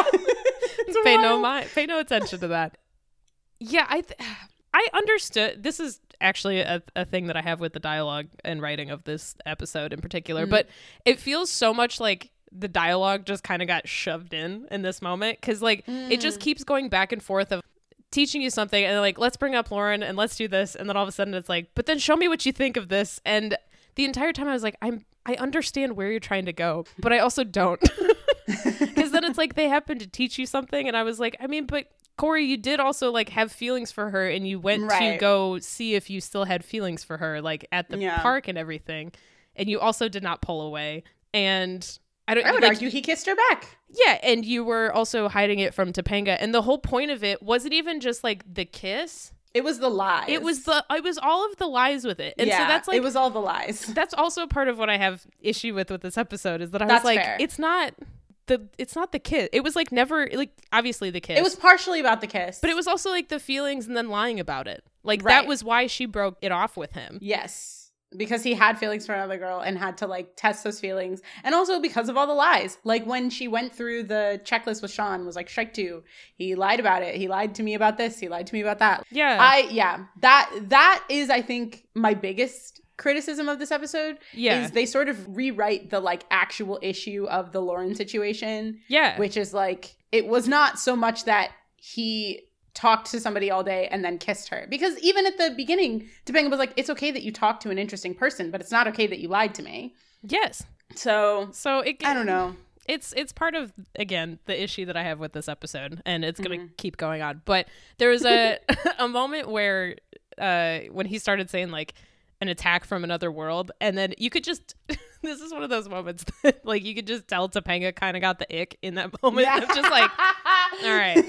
pay no mind, pay no attention to that. Yeah, I th- I understood. This is actually a, a thing that I have with the dialogue and writing of this episode in particular, mm. but it feels so much like the dialogue just kind of got shoved in in this moment because like mm. it just keeps going back and forth of teaching you something and like, let's bring up Lauren and let's do this, and then all of a sudden it's like, but then show me what you think of this. And the entire time I was like, I'm I understand where you're trying to go, but I also don't. Because then it's like they happen to teach you something and I was like, I mean, but Corey, you did also like have feelings for her and you went right. to go see if you still had feelings for her, like at the yeah. park and everything. And you also did not pull away. And I don't I would like, argue he kissed her back. Yeah. And you were also hiding it from Topanga. And the whole point of it wasn't even just like the kiss. It was the lies. It was the, it was all of the lies with it. And yeah, so that's like, it was all the lies. That's also part of what I have issue with with this episode is that I that's was like, fair. it's not. The it's not the kiss. It was like never like obviously the kiss. It was partially about the kiss. But it was also like the feelings and then lying about it. Like right. that was why she broke it off with him. Yes. Because he had feelings for another girl and had to like test those feelings. And also because of all the lies. Like when she went through the checklist with Sean, was like, strike two. He lied about it. He lied to me about this. He lied to me about that. Yeah. I yeah. That that is I think my biggest criticism of this episode yeah. is they sort of rewrite the like actual issue of the Lauren situation. Yeah. Which is like, it was not so much that he talked to somebody all day and then kissed her. Because even at the beginning, Topanga was like, it's okay that you talk to an interesting person, but it's not okay that you lied to me. Yes. So, so it, I don't know. It's it's part of, again, the issue that I have with this episode, and it's going to mm-hmm. keep going on. But there was a, a moment where uh, when he started saying like, an attack from another world, and then you could just this is one of those moments that like you could just tell Topanga kind of got the ick in that moment. Yeah. Of just like, all right.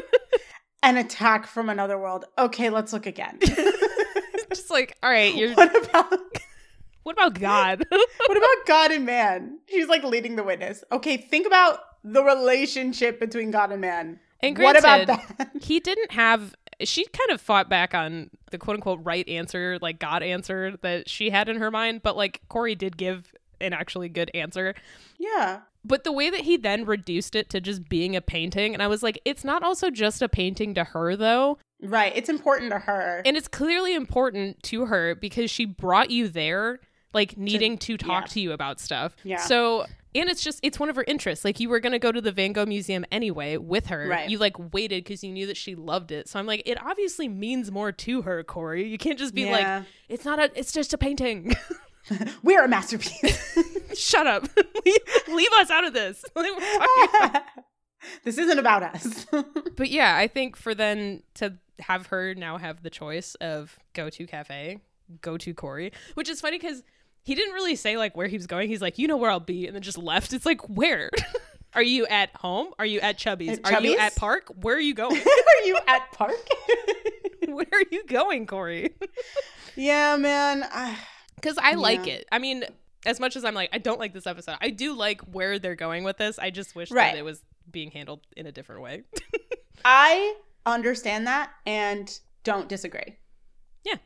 An attack from another world. Okay, let's look again. Just like, all right, you're what about what about God? What about God and man? She's like leading the witness. Okay, think about the relationship between God and man. And granted, what about that? He didn't have she kind of fought back on the quote unquote right answer, like God answer that she had in her mind. But like Corey did give an actually good answer. Yeah. But the way that he then reduced it to just being a painting. And I was like, it's not also just a painting to her, though. Right. It's important to her. And it's clearly important to her because she brought you there, like needing to, to talk yeah. to you about stuff. Yeah. So... And it's just, it's one of her interests. Like, you were going to go to the Van Gogh Museum anyway with her. Right. You, like, waited because you knew that she loved it. So I'm like, it obviously means more to her, Corey. You can't just be yeah. like, it's not a, it's just a painting. We're a masterpiece. Shut up. leave, leave us out of this. This isn't about us. But yeah, I think for then to have her now have the choice of go to cafe, go to Corey, which is funny because he didn't really say like where he was going. He's like, you know where I'll be, and then just left. It's like, where? Are you at home? Are you at Chubby's? At are Chubby's? you at Park? Where are you going? Are you at Park? Where are you going, Corey? Yeah, man. Because I, I yeah. like it. I mean, as much as I'm like, I don't like this episode, I do like where they're going with this. I just wish right. that it was being handled in a different way. I understand that and don't disagree. Yeah.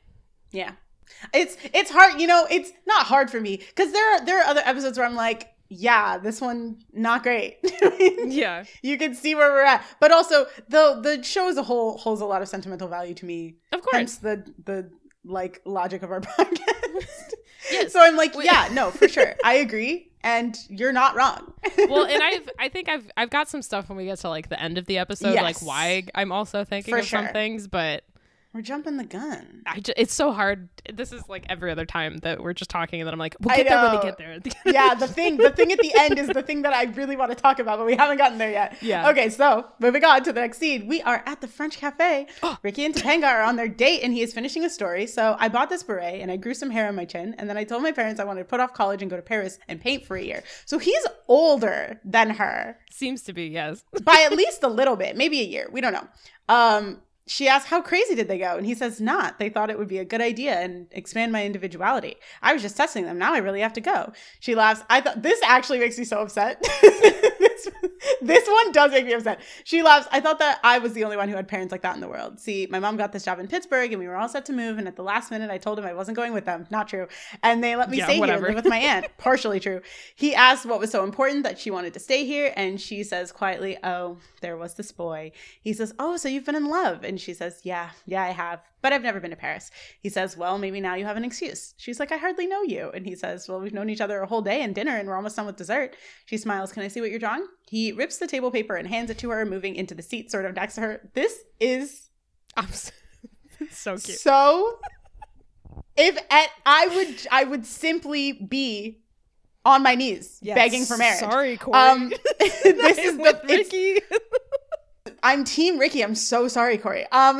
Yeah. It's it's hard, you know, it's not hard for me because there are there are other episodes where I'm like, yeah, this one not great. Yeah. You can see where we're at. But also the the show as a whole holds a lot of sentimental value to me. Of course. Hence the the like logic of our podcast. Yes. So I'm like, yeah, no, for sure. I agree. And you're not wrong. Well, and I've I think I've I've got some stuff when we get to like the end of the episode, Yes. like why I'm also thinking For of some sure. things, but We're jumping the gun. I ju- it's so hard. This is like every other time that we're just talking, and then I'm like, we'll I get there when we know. get there. Yeah, the thing the thing at the end is the thing that I really want to talk about, but we haven't gotten there yet. Yeah. Okay, so moving on to the next scene. We are at the French cafe. Ricky and Topanga are on their date and he is finishing a story. So I bought this beret and I grew some hair on my chin. And then I told my parents I wanted to put off college and go to Paris and paint for a year. So he's older than her Seems to be, yes. by at least a little bit, maybe a year. We don't know. Um, She asks, how crazy did they go? And he says, not. They thought it would be a good idea and expand my individuality. I was just testing them. Now I really have to go. She laughs. I thought this actually makes me so upset. this, this one does make me upset. She laughs. I thought that I was the only one who had parents like that in the world. See, my mom got this job in Pittsburgh and we were all set to move. And at the last minute, I told him I wasn't going with them. Not true. And they let me Yeah, stay whatever. here and live with my aunt. Partially true. He asked what was so important that she wanted to stay here. And she says quietly, oh, there was this boy. He says, oh, so you've been in love. And she says, yeah, yeah, I have, but I've never been to Paris. He says, well, maybe now you have an excuse. She's like, I hardly know you. And he says, well, we've known each other a whole day and dinner and we're almost done with dessert. She smiles, can I see what you're drawing? He rips the table paper and hands it to her, moving into the seat sort of next to her. This is I'm so, so cute. so, if at, I would, I would simply be on my knees Yes. begging for marriage. Sorry, Corey. Um, this is the, with it's- Ricky. I'm team Ricky. I'm so sorry, Corey. Um,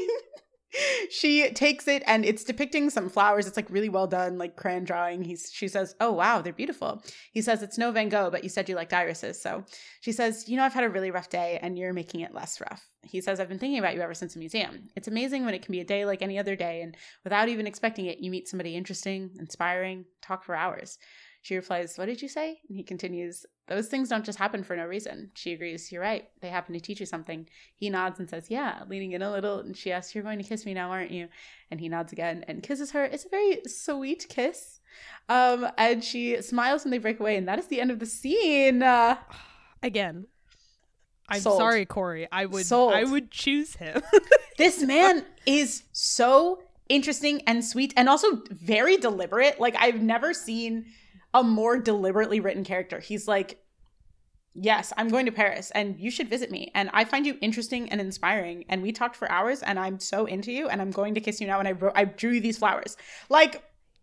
she takes it and it's depicting some flowers. It's like really well done, like crayon drawing. He's, she says, oh, wow, they're beautiful. He says, it's no Van Gogh, but you said you liked irises. So she says, you know, I've had a really rough day and you're making it less rough. He says, I've been thinking about you ever since the museum. It's amazing when it can be a day like any other day. And without even expecting it, you meet somebody interesting, inspiring, talk for hours. She replies, what did you say? And he continues, those things don't just happen for no reason. She agrees, you're right. They happen to teach you something. He nods and says, yeah, leaning in a little. And she asks, you're going to kiss me now, aren't you? And he nods again and kisses her. It's a very sweet kiss. Um, and she smiles when they break away. And that is the end of the scene. Uh, Again, I'm Sold. sorry, Corey. I would Sold. I would choose him. this man is so interesting and sweet and also very deliberate. Like, I've never seen a more deliberately written character. He's like, yes, I'm going to Paris and you should visit me. And I find you interesting and inspiring. And we talked for hours and I'm so into you and I'm going to kiss you now. And I wrote, I drew you these flowers. Like,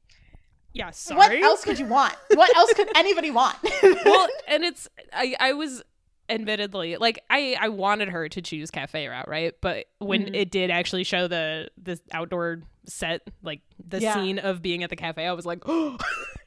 Yeah, sorry. what else could you want? What else could anybody want? Well, and it's I I was admittedly like I I wanted her to choose cafe route, right? But when Mhm. it did actually show the the outdoor set, like the Yeah. scene of being at the cafe, I was like, oh,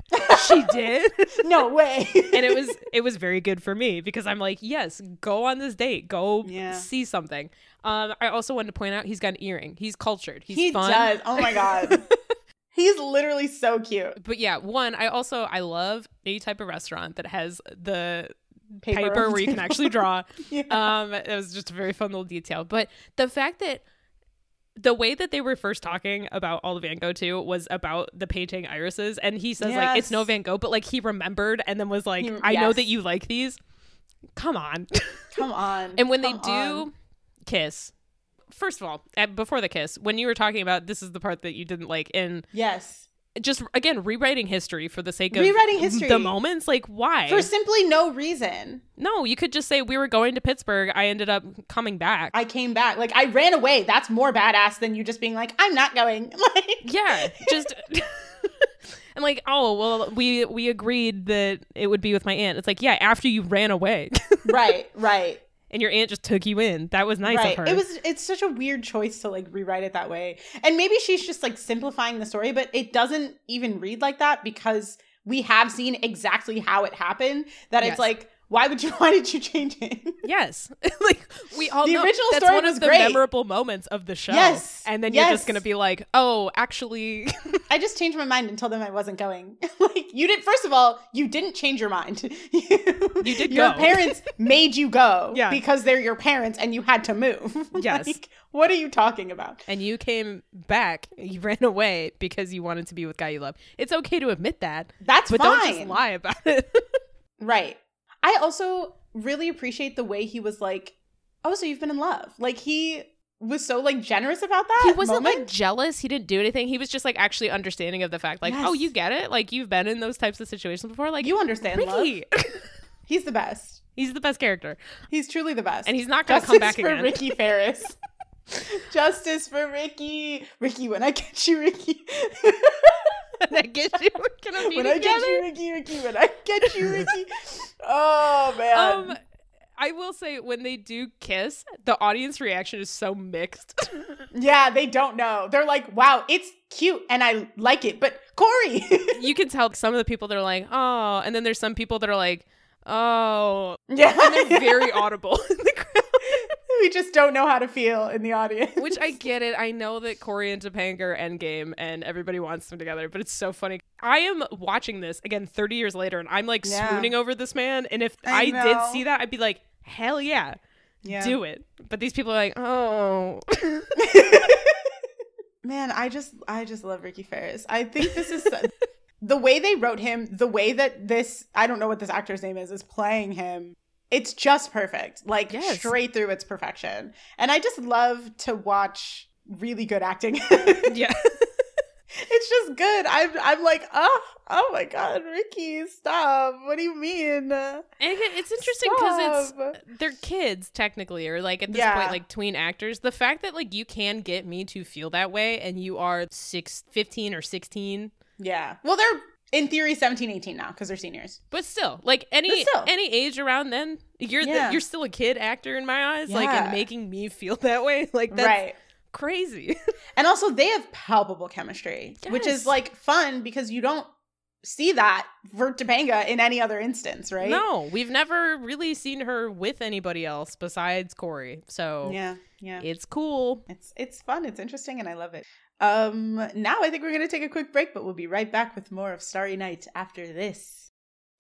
she did. No way. And it was it was very good for me because I'm like, yes, go on this date, go Yeah. see something. Um, I also wanted to point out he's got an earring. He's cultured. He's he fun. does. Oh my God. He's literally so cute. But yeah, one, I also I love any type of restaurant that has the Paper paper, on the where you can table. actually draw. Yeah. Um, it was just a very fun little detail. But the fact that the way that they were first talking about all the Van Gogh too was about the painting irises, and he says like it's no Yes. Van Gogh, but like he remembered and then was like, He- I know yes. that you like these. Come on. Come on. And when Come they do on. kiss, first of all, uh, before the kiss, when you were talking about this is the part that you didn't like, and Yes. just again rewriting history for the sake of Rewriting history. the moments, like why? For simply no reason. No, you could just say we were going to Pittsburgh. I ended up coming back. I came back. Like, I ran away. That's more badass than you just being like, I'm not going. Like, Yeah, just and like, oh well, we we agreed that it would be with my aunt. It's like, yeah, after you ran away right, right. and your aunt just took you in. That was nice right. of her. It was it's such a weird choice to like rewrite it that way. And maybe she's just like simplifying the story, but it doesn't even read like that because we have seen exactly how it happened. That Yes. it's like, Why would you? Why did you change it? Yes. Like, we all The know original that's story one was of the great. memorable moments of the show. Yes. And then Yes. you're just going to be like, oh, actually. I just changed my mind and told them I wasn't going. Like, you did. First of all, you didn't change your mind. you, You did Your go. parents made you go Yeah. because they're your parents and you had to move. Yes. Like, what are you talking about? And you came back, you ran away because you wanted to be with guy you love. It's okay to admit that, That's but fine. don't just lie about it. Right. I also really appreciate the way he was like, oh, so you've been in love. Like, he was so, like, generous about that He wasn't moment. like jealous. He didn't do anything. He was just like actually understanding of the fact, like, Yes. oh, you get it. Like, you've been in those types of situations before. Like, You understand love. Ricky. He's the best. He's the best character. He's truly the best. And he's not going to Justice come back for again. Ricky Ferris. Justice for Ricky. Ricky, when I get you, Ricky. And I get you. We're going to be when together. I get you, Ricky, Ricky. When I get you, Ricky. Oh, man. Um, I will say, when they do kiss, the audience reaction is so mixed. Yeah, they don't know. They're like, wow, it's cute and I like it. But Corey. You can tell some of the people that are like, oh, and then there's some people that are like, oh, Yeah. and they're very audible in the crowd. We just don't know how to feel in the audience. Which I get it. I know that Corey and Topanga are endgame and everybody wants them together, but it's so funny. I am watching this again thirty years later and I'm like Yeah. swooning over this man. And if I I, know. did see that, I'd be like, hell yeah, Yeah. do it. But these people are like, oh. Man, I just I just love Ricky Ferris. I think this is the way they wrote him, the way that this, I don't know what this actor's name is, is playing him. It's just perfect. Like, Yes. straight through its perfection. And I just love to watch really good acting. Yeah. It's just good. I'm I'm like, oh, oh my God, Ricky, stop. What do you mean? And again, it's interesting because Stop. it's they're kids technically, or like at this Yeah. point, like tween actors. The fact that like you can get me to feel that way, and you are six, fifteen or sixteen, Yeah. Well, they're in theory seventeen, eighteen now because they're seniors. but still, like any But still. any age around then, you're the, Yeah. you're still a kid actor in my eyes. Like, Yeah. and making me feel that way, like that's Right. crazy. And also, they have palpable chemistry, which Yes. is like fun because you don't see that for Topanga in any other instance, right? No, we've never really seen her with anybody else besides Corey, so Yeah, yeah. it's cool. It's it's fun. It's interesting, and I love it. Um, now I think we're gonna take a quick break, but we'll be right back with more of Starry Night after this.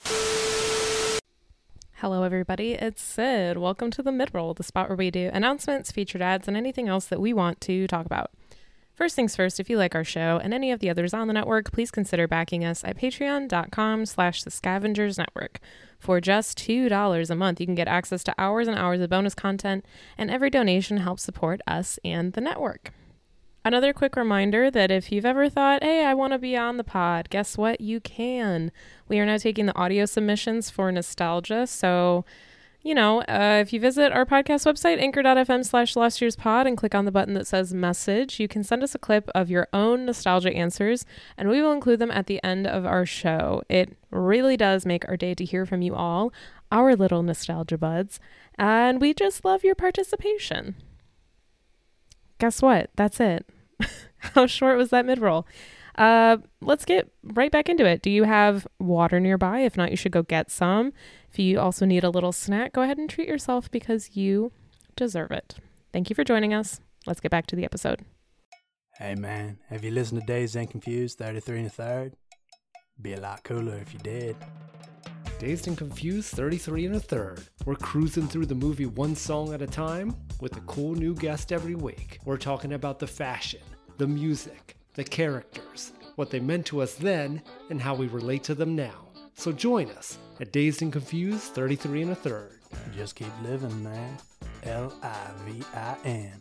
Hello, everybody. It's Sid. Welcome to the Midroll, the spot where we do announcements, featured ads, and anything else that we want to talk about. First things first, if you like our show and any of the others on the network, please consider backing us at patreon.com slash the Scavengers Network. For just two dollars a month, you can get access to hours and hours of bonus content, and every donation helps support us and the network. Another quick reminder that if you've ever thought, hey, I want to be on the pod, guess what? You can. We are now taking the audio submissions for nostalgia. So, you know, uh, if you visit our podcast website, anchor.fm slash last year's pod, and click on the button that says message, you can send us a clip of your own nostalgia answers, and we will include them at the end of our show. It really does make our day to hear from you all, our little nostalgia buds, and we just love your participation. Guess what? That's it. How short was that mid-roll? Uh, let's get right back into it. Do you have water nearby? If not, you should go get some. If you also need a little snack, go ahead and treat yourself because you deserve it. Thank you for joining us. Let's get back to the episode. Hey man, have you listened to Dazed and Confused thirty-three and a third? Be a lot cooler if you did. Dazed and Confused thirty-three and a third. We're cruising through the movie one song at a time with a cool new guest every week. We're talking about the fashion, the music, the characters, what they meant to us then, and how we relate to them now. So join us at Dazed and Confused thirty-three and a third. Just keep living, man. L I V I N.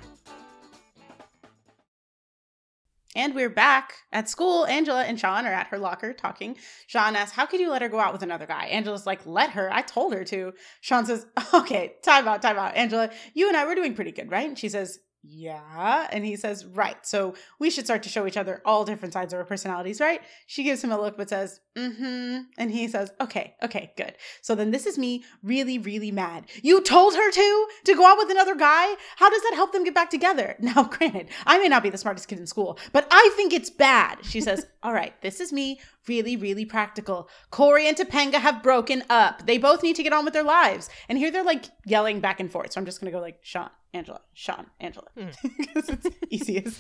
And we're back at school. Angela and Sean are at her locker talking. Sean asks, how could you let her go out with another guy? Angela's like, let her? I told her to. Sean says, okay, time out, time out. Angela, you and I were doing pretty good, right? And she says, yeah. And he says, right. So we should start to show each other all different sides of our personalities, right? She gives him a look, but says, mm-hmm. And he says, okay, okay, good. So then this is me really, really mad. You told her to, to go out with another guy? How does that help them get back together? Now, granted, I may not be the smartest kid in school, but I think it's bad. She says, all right, this is me really, really practical. Corey and Topanga have broken up. They both need to get on with their lives. And here they're like yelling back and forth. So I'm just going to go like, Sean, Angela, Sean, Angela. Because mm. it's easiest.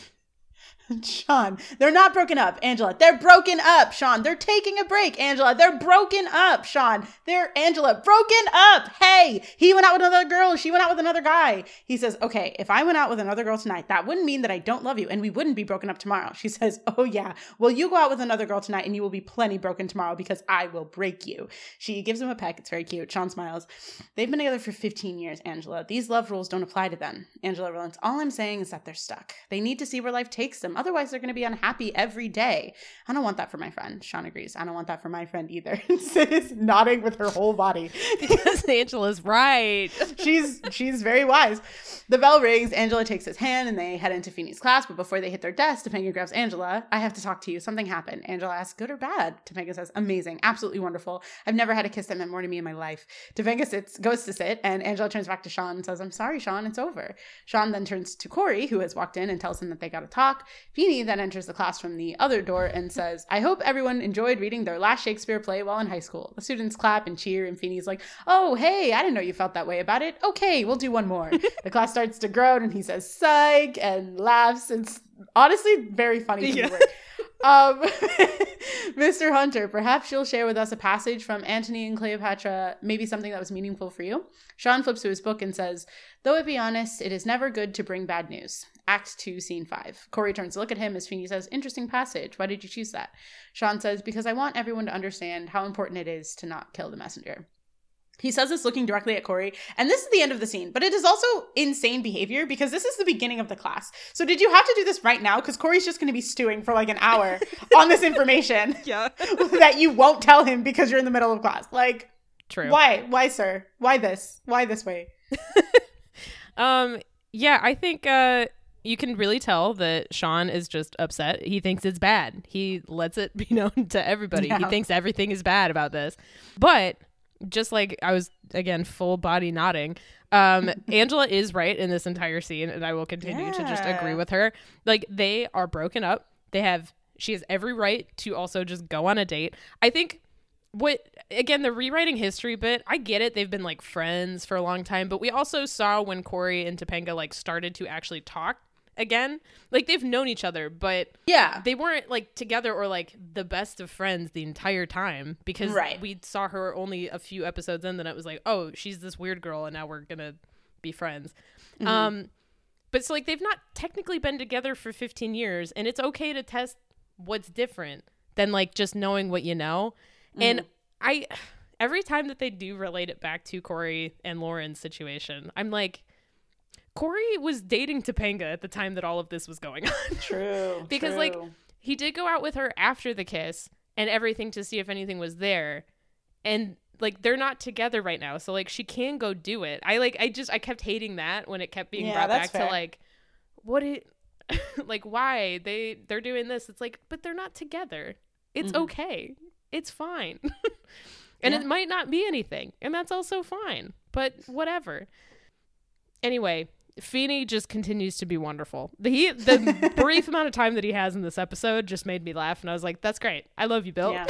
Sean, they're not broken up, Angela. They're broken up, Sean. They're taking a break, Angela. They're broken up, Sean. They're, Angela, broken up. Hey, he went out with another girl. She went out with another guy. He says, okay, if I went out with another girl tonight, that wouldn't mean that I don't love you and we wouldn't be broken up tomorrow. She says, oh yeah, well, you go out with another girl tonight and you will be plenty broken tomorrow because I will break you. She gives him a peck. It's very cute. Sean smiles. They've been together for fifteen years, Angela. These love rules don't apply to them. Angela relents. All I'm saying is that they're stuck. They need to see where life takes them. Otherwise, they're going to be unhappy every day. I don't want that for my friend. Sean agrees. I don't want that for my friend either. Sid is nodding with her whole body. Because Angela's right. she's she's very wise. The bell rings. Angela takes his hand and they head into Feeney's class. But before they hit their desk, Topanga grabs Angela. I have to talk to you. Something happened. Angela asks, good or bad? Topanga says, amazing. Absolutely wonderful. I've never had a kiss that meant more to me in my life. Topanga sits, goes to sit, and Angela turns back to Sean and says, I'm sorry, Sean. It's over. Sean then turns to Corey, who has walked in, and tells him that they got to talk. Feeney then enters the class from the other door and says, I hope everyone enjoyed reading their last Shakespeare play while in high school. The students clap and cheer, and Feeney's like, oh, hey, I didn't know you felt that way about it. Okay, we'll do one more. The class starts to groan, and he says, psych, and laughs. It's honestly very funny to yeah. Um, Mister Hunter, perhaps you'll share with us a passage from Antony and Cleopatra, maybe something that was meaningful for you. Sean flips to his book and says, though it be honest, it is never good to bring bad news. Act two, scene five. Corey turns to look at him as Feeney says, interesting passage. Why did you choose that? Sean says, because I want everyone to understand how important it is to not kill the messenger. He says this looking directly at Corey, and this is the end of the scene, but it is also insane behavior because this is the beginning of the class. So did you have to do this right now? Because Corey's just going to be stewing for like an hour on this information yeah. that you won't tell him because you're in the middle of class. Like, true. Why? Why, sir? Why this? Why this way? um, yeah, I think uh, you can really tell that Sean is just upset. He thinks it's bad. He lets it be known to everybody. Yeah. He thinks everything is bad about this. But just like I was, again, full body nodding, um, Angela is right in this entire scene, and I will continue yeah. to just agree with her. Like, they are broken up. They have, she has every right to also just go on a date. I think what, again, the rewriting history bit, I get it. They've been like friends for a long time, but we also saw when Corey and Topanga like started to actually talk again, like they've known each other, but yeah, they weren't like together or like the best of friends the entire time because right. we saw her only a few episodes in, then it was like, oh, she's this weird girl and now we're gonna be friends. Mm-hmm. Um but so like they've not technically been together for fifteen years, and it's okay to test what's different than like just knowing what you know. Mm-hmm. And I every time that they do relate it back to Corey and Lauren's situation, I'm like, Corey was dating Topanga at the time that all of this was going on. True. Because true. like he did go out with her after the kiss and everything to see if anything was there. And like they're not together right now. So like she can go do it. I like I just I kept hating that when it kept being yeah, brought back fair. to like what it like why they they're doing this. It's like, but they're not together. It's mm-hmm. okay. It's fine. And yeah. it might not be anything. And that's also fine. But whatever. Anyway, Feeney just continues to be wonderful. The he, the brief amount of time that he has in this episode just made me laugh, and I was like, that's great. I love you, Bill. Yeah.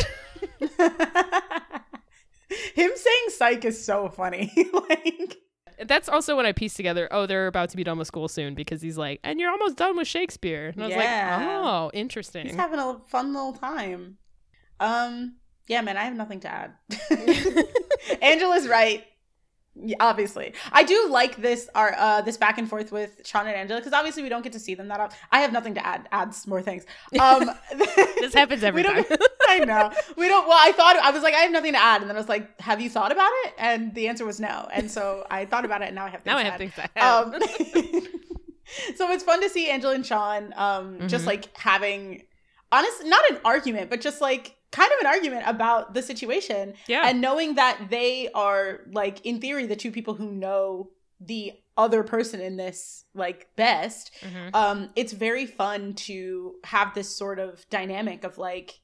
Him saying psych is so funny. Like, that's also when I pieced together, oh, they're about to be done with school soon, because he's like, and you're almost done with Shakespeare. And I was yeah. like, oh, interesting. He's having a fun little time. Um, yeah, man, I have nothing to add. Angela's right. Yeah, obviously, I do like this our uh this back and forth with Sean and Angela, because obviously we don't get to see them that often. I have nothing to add. Adds more things. Um, this happens every time. I know we don't. Well, I thought I was like I have nothing to add, and then I was like, have you thought about it? And the answer was no. And so I thought about it, and now I have things now to I have add. things to add. Um, so it's fun to see Angela and Sean um mm-hmm. just like having honest, not an argument, but just like. kind of an argument about the situation yeah. and knowing that they are like in theory the two people who know the other person in this like best, Mhm. um, it's very fun to have this sort of dynamic of like,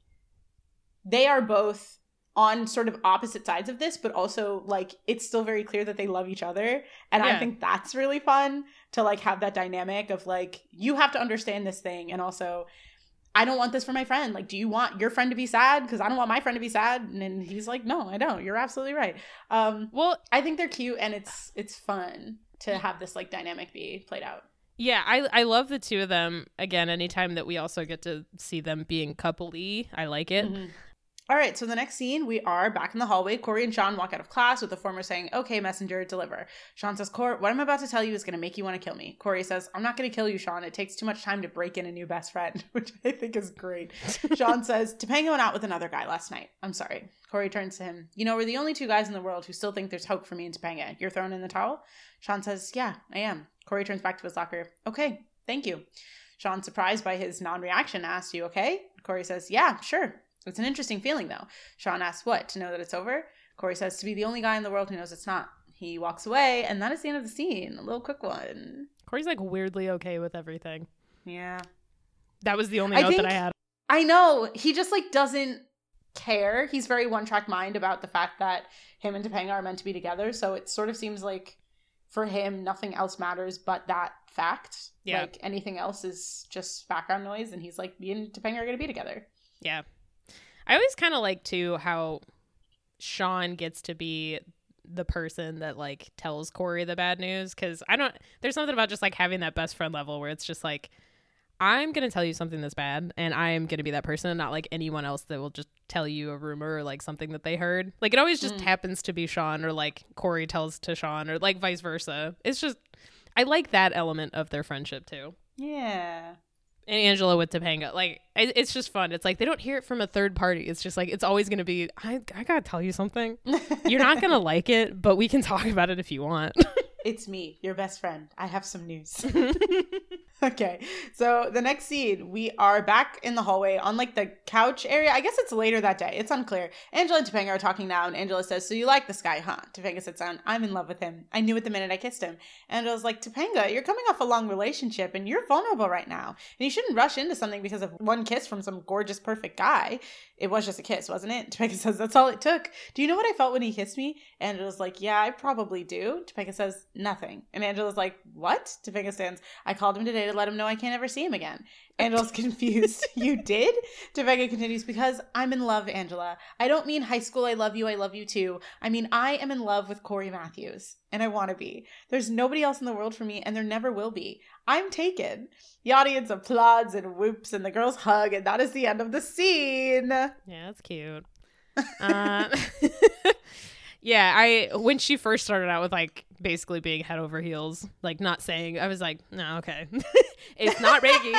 they are both on sort of opposite sides of this, but also like it's still very clear that they love each other. And Yeah. I think that's really fun to like have that dynamic of like, you have to understand this thing. And also, I don't want this for my friend. Like, do you want your friend to be sad? Because I don't want my friend to be sad. And then he's like, no, I don't. You're absolutely right. Um, Well, I think they're cute, and it's it's fun to have this like dynamic be played out. yeah, I I love the two of them. Again, anytime that we also get to see them being coupley, I like it. Mhm. All right, so the next scene, we are back in the hallway. Corey and Sean walk out of class with the former saying, okay, messenger, deliver. Sean says, Corey, what I'm about to tell you is going to make you want to kill me. Corey says, I'm not going to kill you, Sean. It takes too much time to break in a new best friend, which I think is great. Sean says, Topanga went out with another guy last night. I'm sorry. Corey turns to him. You know, we're the only two guys in the world who still think there's hope for me and Topanga. You're throwing in the towel? Sean says, yeah, I am. Corey turns back to his locker. Okay, thank you. Sean, surprised by his non-reaction, asks, you okay? Corey says, yeah, sure. It's an interesting feeling, though. Sean asks, what, to know that it's over? Corey says, to be the only guy in the world who knows it's not. He walks away, and that is the end of the scene. A little quick one. Corey's like weirdly okay with everything. Yeah. That was the only I note think- that I had. I know. He just, like, doesn't care. He's very one-track mind about the fact that him and Topanga are meant to be together, so it sort of seems like, for him, nothing else matters but that fact. Yeah. Like, anything else is just background noise, and he's like, me and Topanga are going to be together. Yeah. I always kind of like, too, how Sean gets to be the person that, like, tells Corey the bad news. Because I don't, there's something about just, like, having that best friend level where it's just like, I'm going to tell you something that's bad, and I am going to be that person, and not, like, anyone else that will just tell you a rumor or, like, something that they heard. Like, it always just Mm. happens to be Sean, or, like, Corey tells to Sean, or, like, vice versa. It's just, I like that element of their friendship, too. Yeah. And Angela with Topanga, like, it, it's just fun. It's like they don't hear it from a third party. It's just like it's always going to be, I, I gotta tell you something. You're not going to like it, but we can talk about it if you want. It's me, your best friend. I have some news. Okay, so the next scene, we are back in the hallway on like the couch area. I guess it's later that day. It's unclear. Angela and Topanga are talking now, and Angela says, so you like this guy, huh? Topanga sits down. I'm in love with him. I knew it the minute I kissed him. Angela's like, Topanga, you're coming off a long relationship, and you're vulnerable right now. And you shouldn't rush into something because of one kiss from some gorgeous, perfect guy. It was just a kiss, wasn't it? Topanga says, that's all it took. Do you know what I felt when he kissed me? Angela's like, yeah, I probably do. Topanga says, nothing. And Angela's like, what? Topanga stands, I called him today to let him know I can't ever see him again. Angela's confused. You did? Topanga continues, because I'm in love, Angela. I don't mean high school, I love you, I love you too. I mean, I am in love with Corey Matthews, and I want to be. There's nobody else in the world for me, and there never will be. I'm taken. The audience applauds and whoops, and the girls hug, and that is the end of the scene. Yeah, that's cute. uh, yeah, I when she first started out with like basically being head over heels, like not saying, I was like, no, okay, it's not Reiki.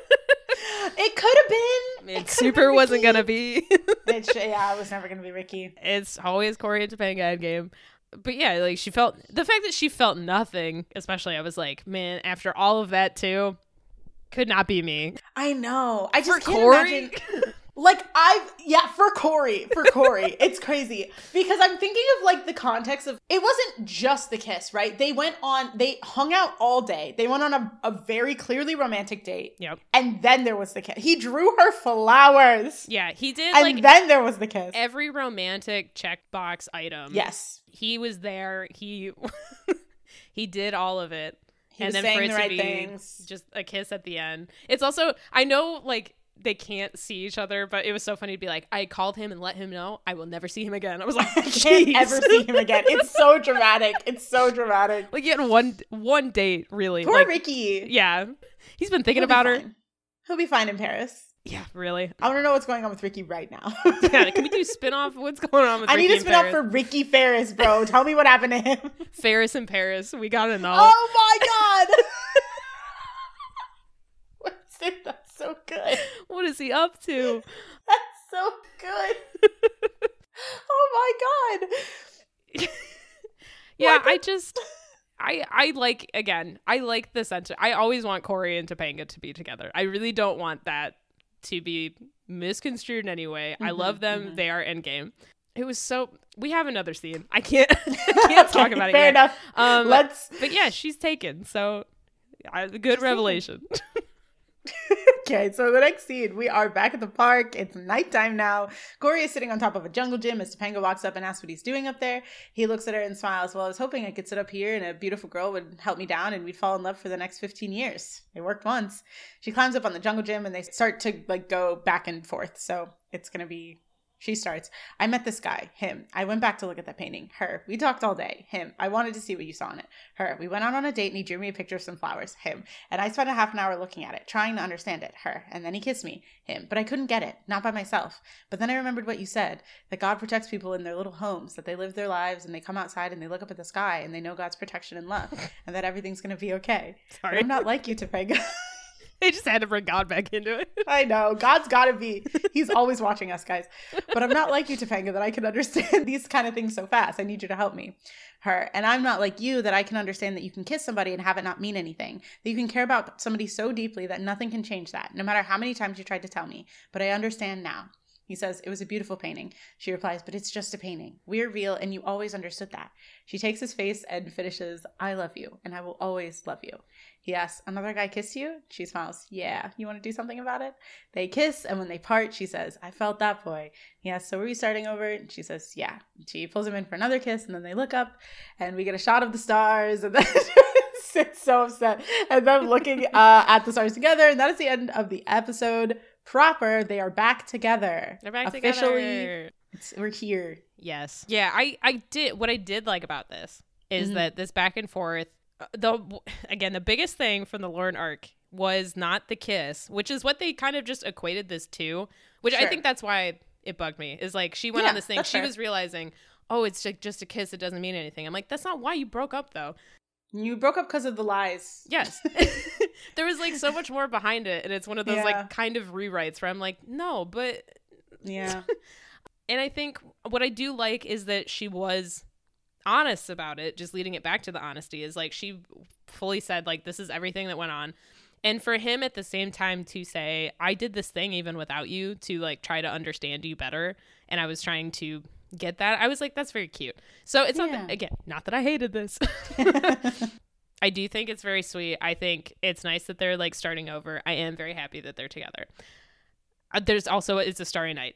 It could have been. It could've super been wasn't Ricky. gonna be. It sh- yeah, it was never gonna be Ricky. It's always Corey and Topanga Endgame. But yeah, like she felt the fact that she felt nothing, especially I was like, man, after all of that too, could not be me. I know. I just For can't Corey? imagine. Like I've yeah, for Corey, for Corey. It's crazy because I'm thinking of like the context of it wasn't just the kiss, right? They went on, they hung out all day. They went on a, a very clearly romantic date. Yep. And then there was the kiss. He drew her flowers. Yeah, he did And like then there was the kiss. every romantic checkbox item. Yes. He was there. He he did all of it. He and was then saying for it the to right be things. just a kiss at the end. It's also, I know like they can't see each other, but it was so funny to be like, I called him and let him know I will never see him again. I was like, I can't jeez. ever see him again. It's so dramatic. It's so dramatic. Like you had one one date, really. Poor like, Ricky. yeah. He's been thinking He'll be about her. fine. He'll be fine in Paris. Yeah, really. I want to know what's going on with Ricky right now. Yeah, can we do spin-off? What's going on with I Ricky need a and spin off Paris? for Ricky Ferris, bro. Tell me what happened to him. Ferris in Paris. We gotta know. Oh my god. What's it? That's so good. What is he up to? That's so good. Oh my god. Yeah, What? I just I I like again, I like the sense. I always want Corey and Topanga to be together. I really don't want that to be misconstrued in any way. I Mhm, love them. mhm. They are endgame. It was so. We have another scene. I can't. I can't talk about it. Fair yet. enough. Um, Let's. But yeah, she's taken. So, I, good She's revelation. Okay, so the next scene, we are back at the park. It's nighttime now. Corey is sitting on top of a jungle gym as Topanga walks up and asks what he's doing up there. He looks at her and smiles. Well, I was hoping I could sit up here and a beautiful girl would help me down and we'd fall in love for the next fifteen years. It worked once. She climbs up on the jungle gym and they start to like go back and forth. So it's going to be... She starts, I met this guy, him. I went back to look at that painting, her. We talked all day, him. I wanted to see what you saw in it, her. We went out on a date and he drew me a picture of some flowers, him. And I spent a half an hour looking at it, trying to understand it, her. And then he kissed me, him. But I couldn't get it, not by myself. But then I remembered what you said, that God protects people in their little homes, that they live their lives and they come outside and they look up at the sky and they know God's protection and love, and that everything's going to be okay. Sorry. But I'm not like you, Topanga. They just had to bring God back into it. I know. God's got to be. He's always watching us, guys. But I'm not like you, Topanga, that I can understand these kind of things so fast. I need you to help me. Her. And I'm not like you that I can understand that you can kiss somebody and have it not mean anything. That you can care about somebody so deeply that nothing can change that, no matter how many times you tried to tell me. But I understand now. He says, it was a beautiful painting. She replies, but it's just a painting. We're real and you always understood that. She takes his face and finishes, I love you and I will always love you. He asks, another guy kiss you? She smiles, yeah. You want to do something about it? They kiss and when they part, she says, I felt that boy. He asks, so are we starting over? And she says, yeah. She pulls him in for another kiss and then they look up and we get a shot of the stars and then it's so upset. And them looking uh, at the stars together. And that is the end of the episode. Proper, they are back together. They're back Officially, together. It's, we're here. Yes. Yeah, I, I did. What I did like about this is Mhm. that this back and forth, uh, the again, the biggest thing from the Lauren arc was not the kiss, which is what they kind of just equated this to, which I Sure. think that's why it bugged me. Is like she went Yeah, on this thing. that's She fair. was realizing, oh, it's just, just a kiss. It doesn't mean anything. I'm like, that's not why you broke up, though. You broke up because of the lies. Yes. There was like so much more behind it. And it's one of those Yeah. like kind of rewrites where I'm like, no, but. Yeah. And I think what I do like is that she was honest about it, just leading it back to the honesty is like she fully said like this is everything that went on. And for him at the same time to say, I did this thing even without you to like try to understand you better. And I was trying to get that. I was like, that's very cute. So it's not Yeah. that, again, not that I hated this. I do think it's very sweet. I think it's nice that they're like starting over. I am very happy that they're together. Uh, there's also, it's a starry night.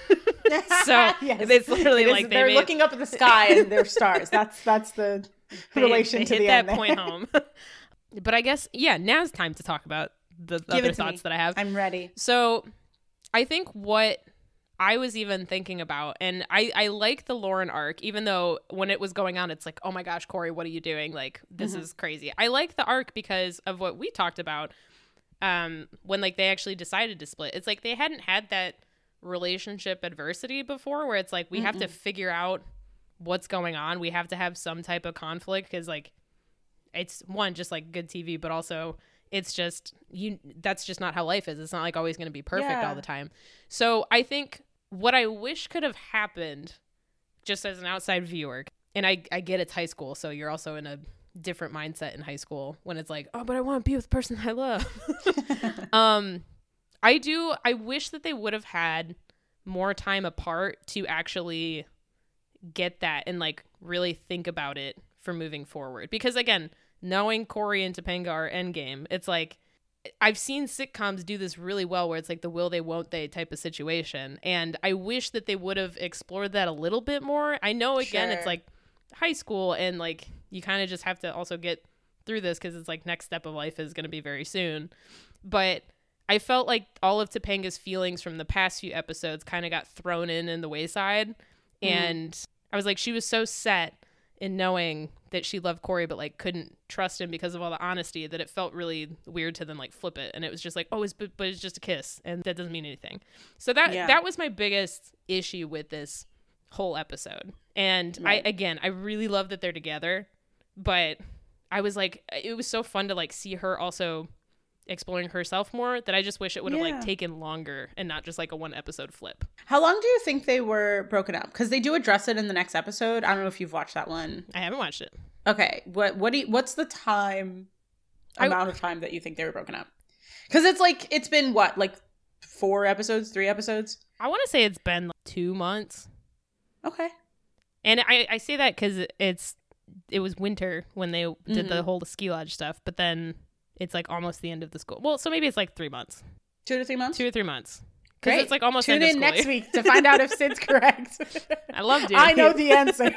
So Yes. it's literally It is- like they they're made, looking up at the sky and they're stars. That's that's the they, relation they to hit the that end there. point home. But I guess, yeah, now's time to talk about the Give other it to thoughts me. that I have. I'm ready. So I think what I was even thinking about, and I, I like the Lauren arc, even though when it was going on, it's like, oh my gosh, Corey, what are you doing? Like, this Mhm. is crazy. I like the arc because of what we talked about um, when like they actually decided to split. It's like they hadn't had that relationship adversity before where it's like we have to Mm-mm. figure out what's going on. We have to have some type of conflict because like it's one, just like good T V, but also it's just you that's just not how life is. It's not like always going to be perfect Yeah. all the time. So I think what I wish could have happened just as an outside viewer, and I, I get it's high school, so you're also in a different mindset in high school when it's like, oh, but I want to be with the person I love. um, I do. I wish that they would have had more time apart to actually get that and like really think about it for moving forward. Because again, knowing Corey and Topanga are endgame, it's like I've seen sitcoms do this really well where it's like the will they won't they type of situation. And I wish that they would have explored that a little bit more. I know again Sure. it's like high school and like you kind of just have to also get through this because it's like next step of life is going to be very soon. But I felt like all of Topanga's feelings from the past few episodes kind of got thrown in in the wayside. Mm. And I was like, she was so set in knowing that she loved Corey, but like couldn't trust him because of all the honesty that it felt really weird to then like flip it. And it was just like, oh, it's, but, but it's just a kiss. And that doesn't mean anything. So that, Yeah. that was my biggest issue with this whole episode. And Right. I, again, I really love that they're together, but I was like, it was so fun to like see her also exploring herself more that I just wish it would have Yeah. like taken longer and not just like a one episode flip. How long do you think they were broken up? Because they do address it in the next episode. I don't know if you've watched that one. I haven't watched it. Okay, what what do you, what's the time I- amount of time that you think they were broken up? Because it's like it's been what, like four episodes, three episodes? I want to say it's been like two months. Okay. And I, I say that because it's it was winter when they did the Mhm. whole ski lodge stuff, but then it's like almost the end of the school. Well, so maybe it's like three months, Two to three months? two or three months. Because Great. it's like almost Tune end of in school next year. week to find out if Sid's correct. I love doing I know it. the answer.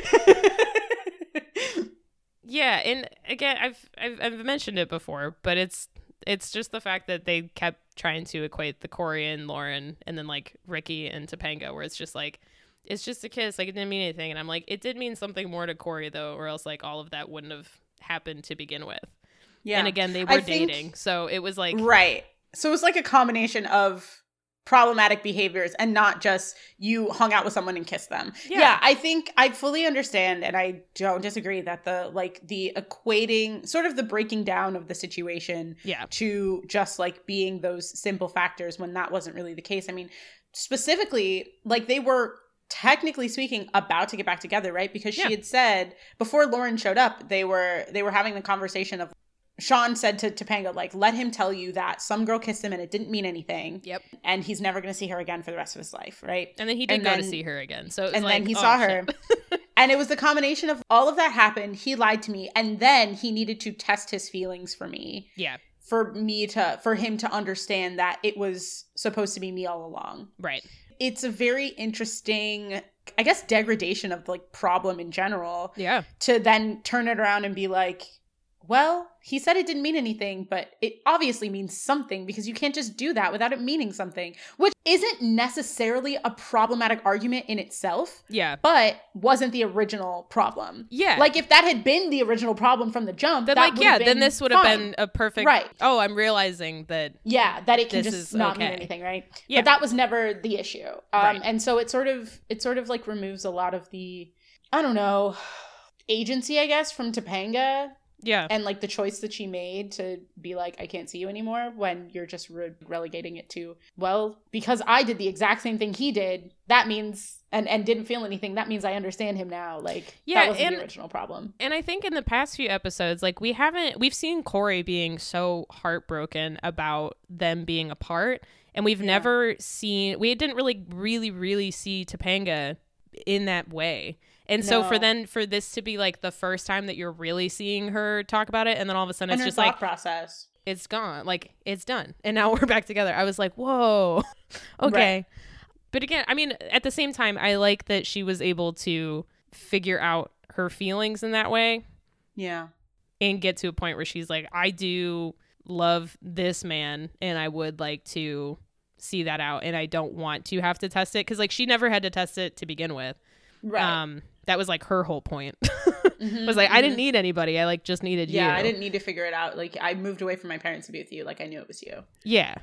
Yeah, and again, I've, I've I've mentioned it before, but it's it's just the fact that they kept trying to equate the Corey and Lauren, and then like Ricky and Topanga, where it's just like it's just a kiss, like it didn't mean anything, and I'm like, it did mean something more to Corey though, or else like all of that wouldn't have happened to begin with. Yeah. And again, they I were think- dating, so it was like Right. So it was like a combination of problematic behaviors and not just you hung out with someone and kissed them. Yeah. Yeah, I think I fully understand and I don't disagree that the like the equating sort of the breaking down of the situation yeah, to just like being those simple factors when that wasn't really the case. I mean, specifically, like they were technically speaking about to get back together, right? Because she Yeah. had said before Lauren showed up, they were they were having the conversation of Sean said to Topanga, like, let him tell you that some girl kissed him and it didn't mean anything. Yep. And he's never going to see her again for the rest of his life, right? And then he did And go to then- see her again, so it was And like, then he oh, saw shit. her. And it was the combination of all of that happened. He lied to me. And then he needed to test his feelings for me, Yeah, for me to, for him to understand that it was supposed to be me all along. right. It's a very interesting, I guess, degradation of like problem in general Yeah, to then turn it around and be like, well, he said it didn't mean anything, but it obviously means something because you can't just do that without it meaning something, which isn't necessarily a problematic argument in itself, yeah, but wasn't the original problem. yeah. Like if that had been the original problem from the jump, then that like would've yeah, been then this would have fine. been a perfect. Right. Oh, I'm realizing that. Yeah, that it can This just is not mean okay. anything, right? Yeah. But that was never the issue. Um, Right. And so it sort of it sort of like removes a lot of the, I don't know, agency, I guess, from Topanga Yeah, and like the choice that she made to be like, I can't see you anymore when you're just re- relegating it to, well, because I did the exact same thing he did, that means, and, and didn't feel anything, that means I understand him now. Like, Yeah, that wasn't and- the original problem. and I think in the past few episodes, like we haven't, we've seen Corey being so heartbroken about them being apart, and we've Yeah. never seen, we didn't really, really, really see Topanga in that way. And so for No. then for this to be like the first time that you're really seeing her talk about it, and then all of a sudden And it's her just thought like process. it's gone, like it's done, and now we're back together. I was like, whoa, okay. But again, I mean, at the same time, I like that she was able to figure out her feelings in that way Yeah. and get to a point where she's like, I do love this man and I would like to see that out, and I don't want to have to test it, because like she never had to test it to begin with. Right. Um, that was like her whole point. Mhm, was like, I didn't mhm. need anybody. I like just needed Yeah, you. I didn't need to figure it out. Like, I moved away from my parents to be with you. Like, I knew it was you. Yeah.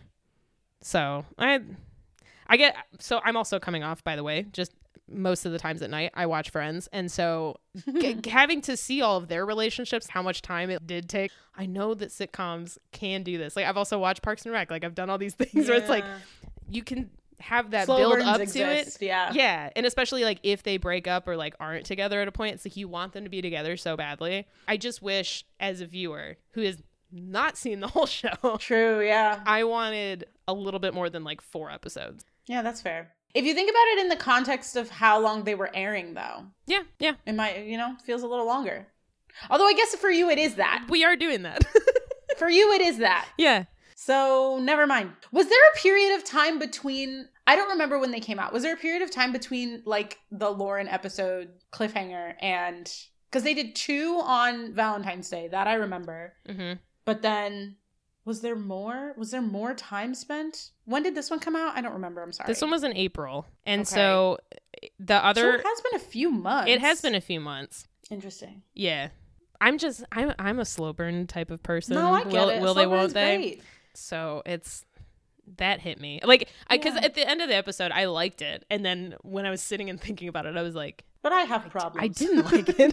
So I, I get. So I'm also coming off. By the way, just most of the times at night I watch Friends, and so g- having to see all of their relationships, how much time it did take. I know that sitcoms can do this. Like I've also watched Parks and Rec. Like I've done all these things where it's like Yeah. you can have that Slow build burns up exist, to it. Yeah. Yeah, and especially like if they break up or like aren't together at a point, it's like you want them to be together so badly. I just wish, as a viewer who has not seen the whole show, True, yeah. I wanted a little bit more than like four episodes. Yeah, that's fair. If you think about it in the context of how long they were airing, though, Yeah, yeah, it might, you know, feels a little longer. Although I guess for you it is that. we are doing that. For you it is that. Yeah. So never mind. Was there a period of time between, I don't remember when they came out. Was there a period of time between like the Lauren episode cliffhanger and, because they did two on Valentine's Day, that I remember. Mm-hmm. But then was there more? Was there more time spent? When did this one come out? I don't remember. I'm sorry. This one was in April, and Okay. so the So other it has been a few months. it has been a few months. Interesting. Yeah, I'm just I'm I'm a slow burn type of person. No, I get will it. will Slow they? Won't burn's they? great. So it's that hit me like because Yeah. at the end of the episode I liked it, and then when I was sitting and thinking about it, I was like, But I have problems. I didn't like it.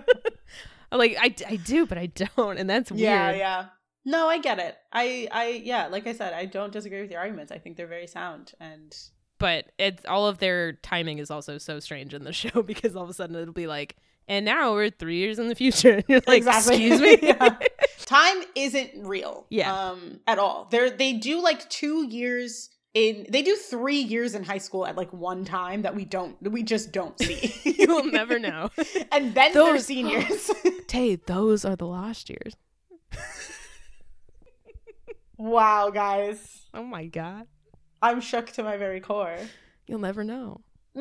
I'm like I I do, but I don't, and that's Yeah, weird. yeah. No, I get it. I, I, yeah, like I said, I don't disagree with your arguments. I think they're very sound. And But it's all of their timing is also so strange in the show, because all of a sudden it'll be like, and now we're three years in the future. You're like, excuse me. Yeah. Time isn't real. Yeah. Um, at all. They're, they do like two years in they do three years in high school at like one time that we don't we just don't see. You'll never know. And then they're Those- seniors. Tay, those are the lost years. Wow, guys. Oh my god. I'm shook to my very core. You'll never know.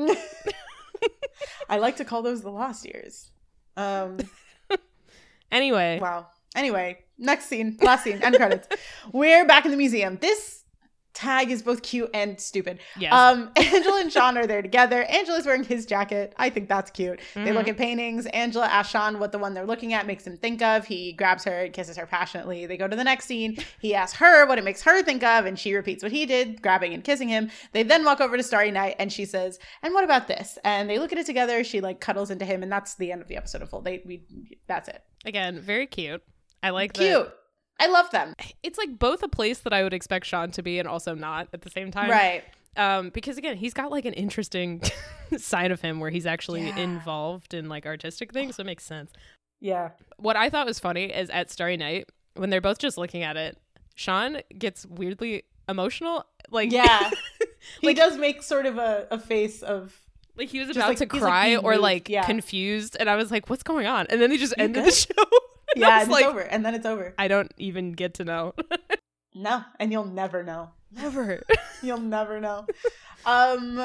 I like to call those the lost years. Um Anyway. wow. Anyway, next scene, last scene, end credits. We're back in the museum. This tag is both cute and stupid. Yes. Um, Angela and Sean are there together. Angela's wearing his jacket. I think that's cute. Mm-hmm. They look at paintings. Angela asks Sean what the one they're looking at makes him think of. He grabs her and kisses her passionately. They go to the next scene. He asks her what it makes her think of, and she repeats what he did, grabbing and kissing him. They then walk over to Starry Night, and she says, "And what about this?" And they look at it together. She like cuddles into him, and that's the end of the episode of full. They we that's it. Again, very cute. I like that. Cute. I love them. It's like both a place that I would expect Sean to be and also not at the same time. Right. Um, because again, he's got like an interesting side of him where he's actually Yeah. involved in like artistic things, so it makes sense. Yeah. What I thought was funny is at Starry Night, when they're both just looking at it, Sean gets weirdly emotional. Like Yeah. He Like- does make sort of a, a face of like he was Just, about like, to he's, like, cry being or moved, like yeah. confused, and I was like, "What's going on?" And then they just You ended good? the show. And I yeah, was and like, it's over. And then it's over. I don't even get to know. No, and you'll never know. Never. You'll never know. Um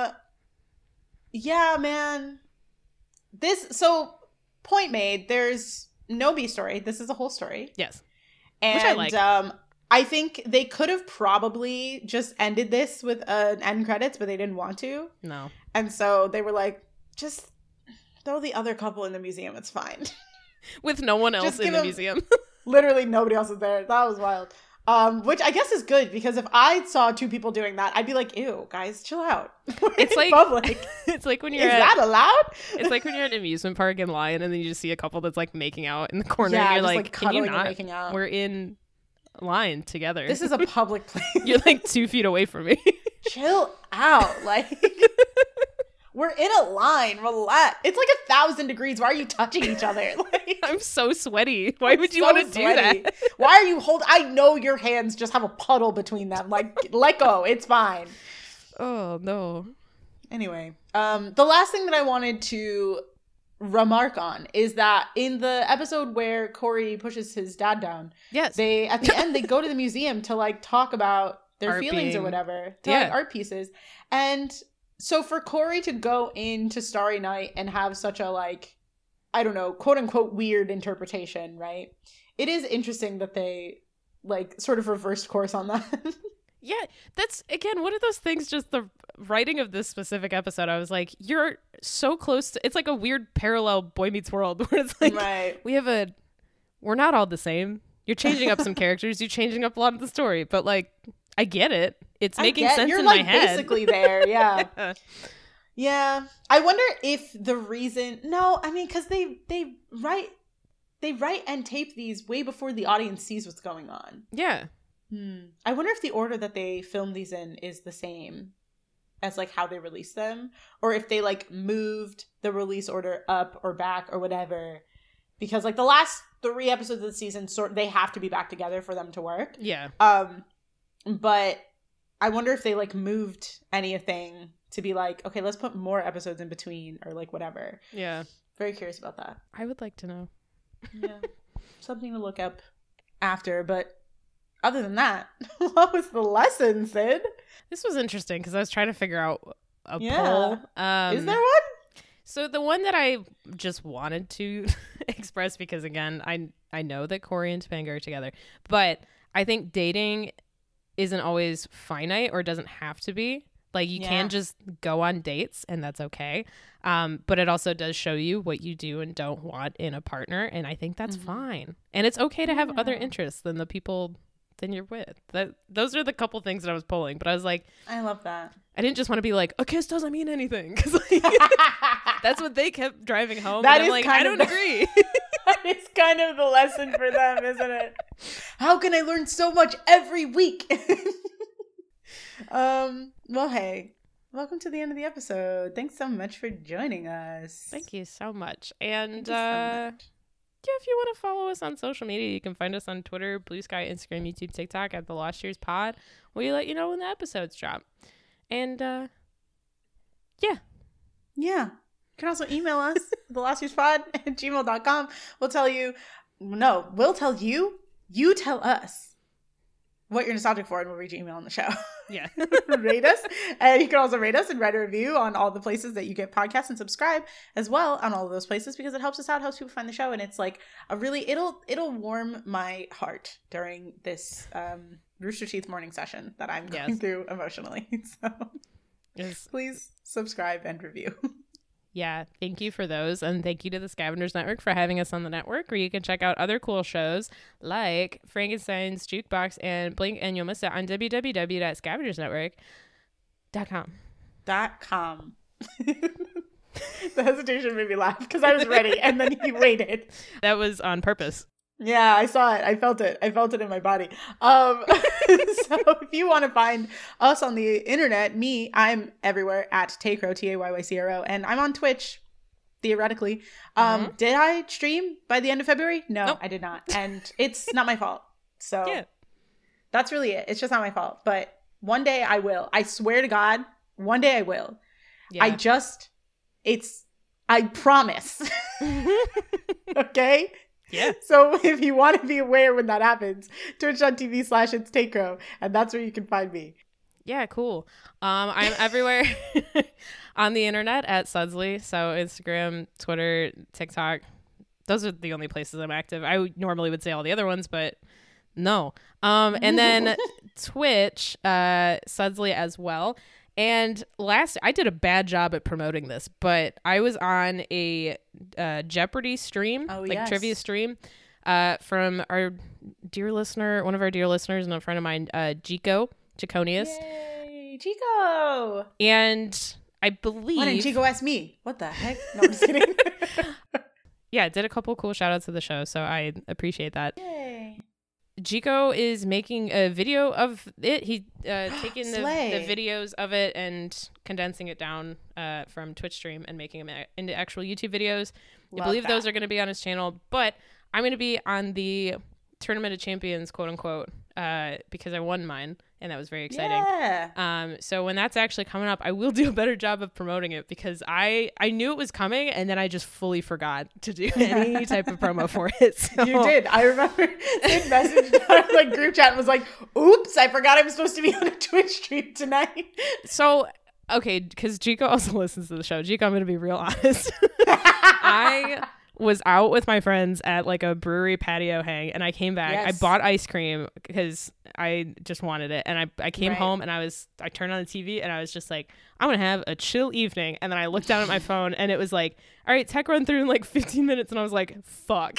yeah, man. This so point made, there's no B story. This is a whole story. Yes. And Which I like. um I think they could have probably just ended this with an end credits, but they didn't want to. No. And so they were like, just throw the other couple in the museum. It's fine. With no one else Just in give the him- museum. Literally nobody else is there. That was wild. Um, which I guess is good, because if I saw two people doing that, I'd be like, ew, guys, chill out. We're It's in like public. It's like when Is you're at that allowed? it's like when you're at an amusement park in Lion and then you just see a couple that's like making out in the corner Yeah, and you're just, like, like, can you cuddling and not? making out. We're in line together. This is a public place. You're like two feet away from me. Chill out. Like, we're in a line. Relax. It's like a thousand degrees. Why are you touching each other? Like, I'm so sweaty. Why would you so want to do sweaty. that? Why are you hold? I know your hands just have a puddle between them. Like, let go. It's fine. Oh no. Anyway, um, the last thing that I wanted to remark on is that in the episode where Corey pushes his dad down, Yes. they at the end they go to the museum to like talk about their Art feelings or being- whatever, to Yeah. like art pieces. And so for Corey to go into Starry Night and have such a like, I don't know, quote unquote weird interpretation, right? It is interesting that they like sort of reversed course on that. Yeah, that's again one of those things. Just the writing of this specific episode, I was like, you're so close to. It's like a weird parallel Boy Meets World, where it's like Right. we have a, we're not all the same. You're changing up some characters. You're changing up a lot of the story, but like, I get it. It's I making get- sense You're in like my head. basically there, yeah. Yeah. Yeah. I wonder if the reason no, I mean, because they they write they write and tape these way before the audience sees what's going on. Yeah. Hmm. I wonder if the order that they film these in is the same as like how they release them, or if they like moved the release order up or back or whatever. Because like the last three episodes of the season, sort they have to be back together for them to work. Yeah. Um, but I wonder if they like moved anything to be like, okay, let's put more episodes in between or like whatever. Yeah. Very curious about that. I would like to know. Yeah, something to look up after. But other than that, what was the lesson, Sid? This was interesting because I was trying to figure out a Yeah. poll. Um, Is there one? So the one that I just wanted to express, because again, I I know that Corey and Topanga are together, but I think dating isn't always finite or doesn't have to be. Like you Yeah. can just go on dates and that's okay. Um, but it also does show you what you do and don't want in a partner, and I think that's Mhm. fine. And it's okay to have other Yeah. interests than the people than you're with. That those are the couple things that I was pulling. But I was like, I love that. I didn't just want to be like, a kiss doesn't mean anything, because like, that's what they kept driving home. That and I'm is like, kind I of don't the- agree. That is kind of the lesson for them, isn't it? How can I learn so much every week? um. Well, hey, welcome to the end of the episode. Thanks so much for joining us. Thank you so much. And Thank you so uh, much. yeah, if you want to follow us on social media, you can find us on Twitter, Blue Sky, Instagram, YouTube, TikTok at the Lost Years Pod. We let you know when the episodes drop. And uh, yeah. Yeah. You can also email us, the lost years pod at gmail dot com. We'll tell you, no, we'll tell you, you tell us what you're nostalgic for, and we'll read your email on the show. Yeah. Rate us. And you can also rate us and write a review on all the places that you get podcasts, and subscribe as well on all of those places, because it helps us out, helps people find the show. And it's like a really, it'll, it'll warm my heart during this um, Rooster Teeth morning session that I'm going Yes. through emotionally. So Yes. please subscribe and review. Yeah, thank you for those. And thank you to the Scavengers Network for having us on the network, where you can check out other cool shows like Frankenstein's Jukebox and Blink and You'll Miss It on w w w dot scavengers network dot com. Dot com. The hesitation made me laugh because I was ready and then he waited. That was on purpose. Yeah, I saw it. I felt it. I felt it in my body. Um, so if you want to find us on the internet, me, I'm everywhere at Taycro, T A Y Y C R O, and I'm on Twitch, theoretically. Um, Mhm. Did I stream by the end of February? No, Nope. I did not. And it's not my fault. So Yeah. that's really it. It's just not my fault. But one day I will. I swear to God, one day I will. Yeah. I just, it's, I promise. Okay? Yeah. So if you want to be aware when that happens, twitch.tv slash it's Taycro, and that's where you can find me. Yeah, cool. Um, I'm everywhere on the internet at Sudsley. So Instagram, Twitter, TikTok. Those are the only places I'm active. I would- normally would say all the other ones, but no. Um, and then Twitch, uh, Sudsley as well. And last, I did a bad job at promoting this, but I was on a uh, Jeopardy stream, Oh, like yes. trivia stream, uh, from our dear listener, one of our dear listeners and a friend of mine, uh, Jico, Jaconius. Yay, Chico! And I believe, Why didn't Chico ask me? What the heck? No, I'm just kidding. yeah, did a couple cool shout outs to the show, so I appreciate that. Yay. Jico is making a video of it. He uh taking the, Slay. the videos of it and condensing it down uh from Twitch stream and making them a- into actual YouTube videos. Love I believe those that. are going to be on his channel, but I'm going to be on the Tournament of Champions, quote unquote, uh because I won mine, and that was very exciting. Yeah. Um, so when that's actually coming up, I will do a better job of promoting it, because I I knew it was coming, and then I just fully forgot to do any type of promo for it. So. You did. I remember Sid messaged our like group chat and was like, oops, I forgot I'm supposed to be on a Twitch stream tonight. So okay, because Jico also listens to the show. Jico, I'm gonna be real honest. I was out with my friends at like a brewery patio hang, and I came back. Yes. I bought ice cream because I just wanted it, and I I came Right. home and I was I turned on the T V and I was just like, I'm gonna have a chill evening. And then I looked down at my phone and it was like, all right, tech run through in like fifteen minutes, and I was like, fuck.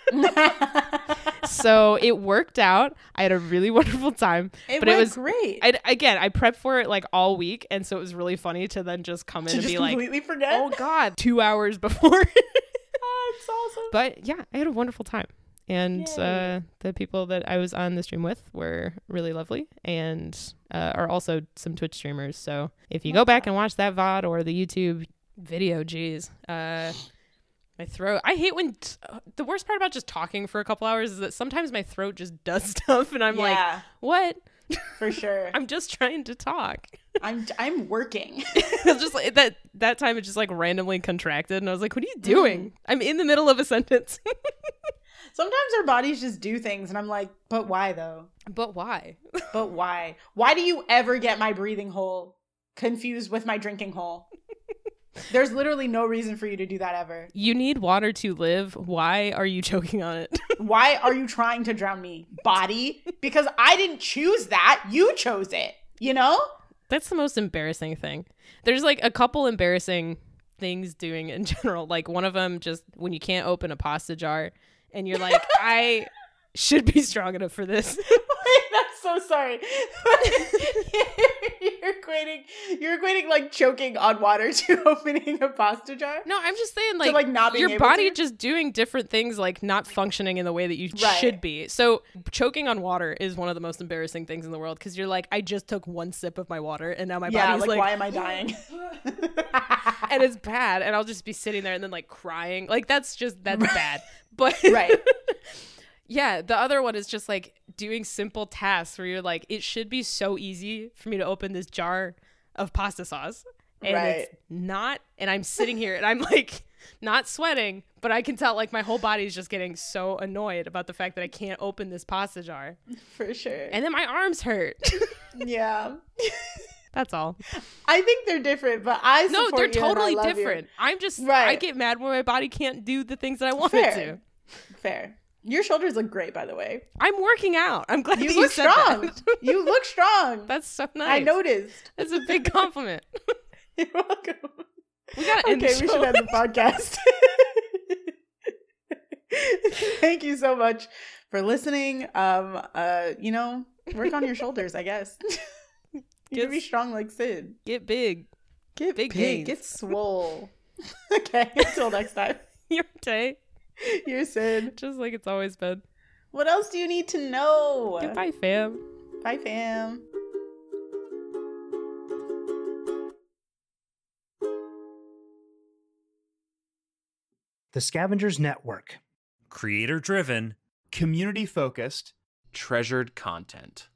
So it worked out. I had a really wonderful time. It but went it was great. I, again, I prepped for it like all week, and so it was really funny to then just come in to and just be like, completely forget. oh god, two hours before. Oh, it's awesome. But yeah, I had a wonderful time, and Yay. uh, the people that I was on the stream with were really lovely, and uh, are also some Twitch streamers. So if you go Love back that. and watch that V O D or the YouTube video, geez, uh, my throat. I hate when t- the worst part about just talking for a couple hours is that sometimes my throat just does stuff, and I'm like, yeah, what? for sure. I'm just trying to talk. I'm I'm working. It's just like that that time it just like randomly contracted, and I was like, what are you doing? I'm in the middle of a sentence. Sometimes our bodies just do things, and I'm like, but why though? But why? But why? Why do you ever get my breathing hole confused with my drinking hole? There's literally no reason for you to do that ever. You need water to live. Why are you choking on it? Why are you trying to drown me, body? Because I didn't choose that. You chose it, you know? That's the most embarrassing thing. There's like a couple embarrassing things doing in general. Like one of them, just when you can't open a pasta jar and you're like, I should be strong enough for this. That's so sorry. you're equating, you're equating like choking on water to opening a pasta jar. No, I'm just saying like, like, not being your able body to? just doing different things, like not functioning in the way that you Right. should be. So choking on water is one of the most embarrassing things in the world, because you're like, I just took one sip of my water and now my Yeah, body's like, like, why am I dying? and it's bad, and I'll just be sitting there and then like crying. Like that's just that's bad. But Right. yeah, the other one is just like doing simple tasks where you're like, it should be so easy for me to open this jar of pasta sauce. And Right. it's not. And I'm sitting here and I'm like not sweating, but I can tell like my whole body is just getting so annoyed about the fact that I can't open this pasta jar. For sure. And then my arms hurt. Yeah. That's all. I think they're different, but I No, support they're you and I totally love you. different. I'm just, Right. I get mad when my body can't do the things that I want it Fair. to. Fair. Your shoulders look great, by the way. I'm working out. I'm glad You that you look said strong. that. You look strong. That's so nice. I noticed. That's a big compliment. You're welcome. We gotta end Okay, the we show. should end the podcast. Thank you so much for listening. Um, uh, you know, work on your shoulders, I guess. You Get- can be strong like Sid. Get big. Get big big, gains. get swole. Okay, until next time. Your day. You're Sid. Just like it's always been. What else do you need to know? Goodbye, fam. Bye, fam. The Scavengers Network. Creator driven. Community focused, treasured content.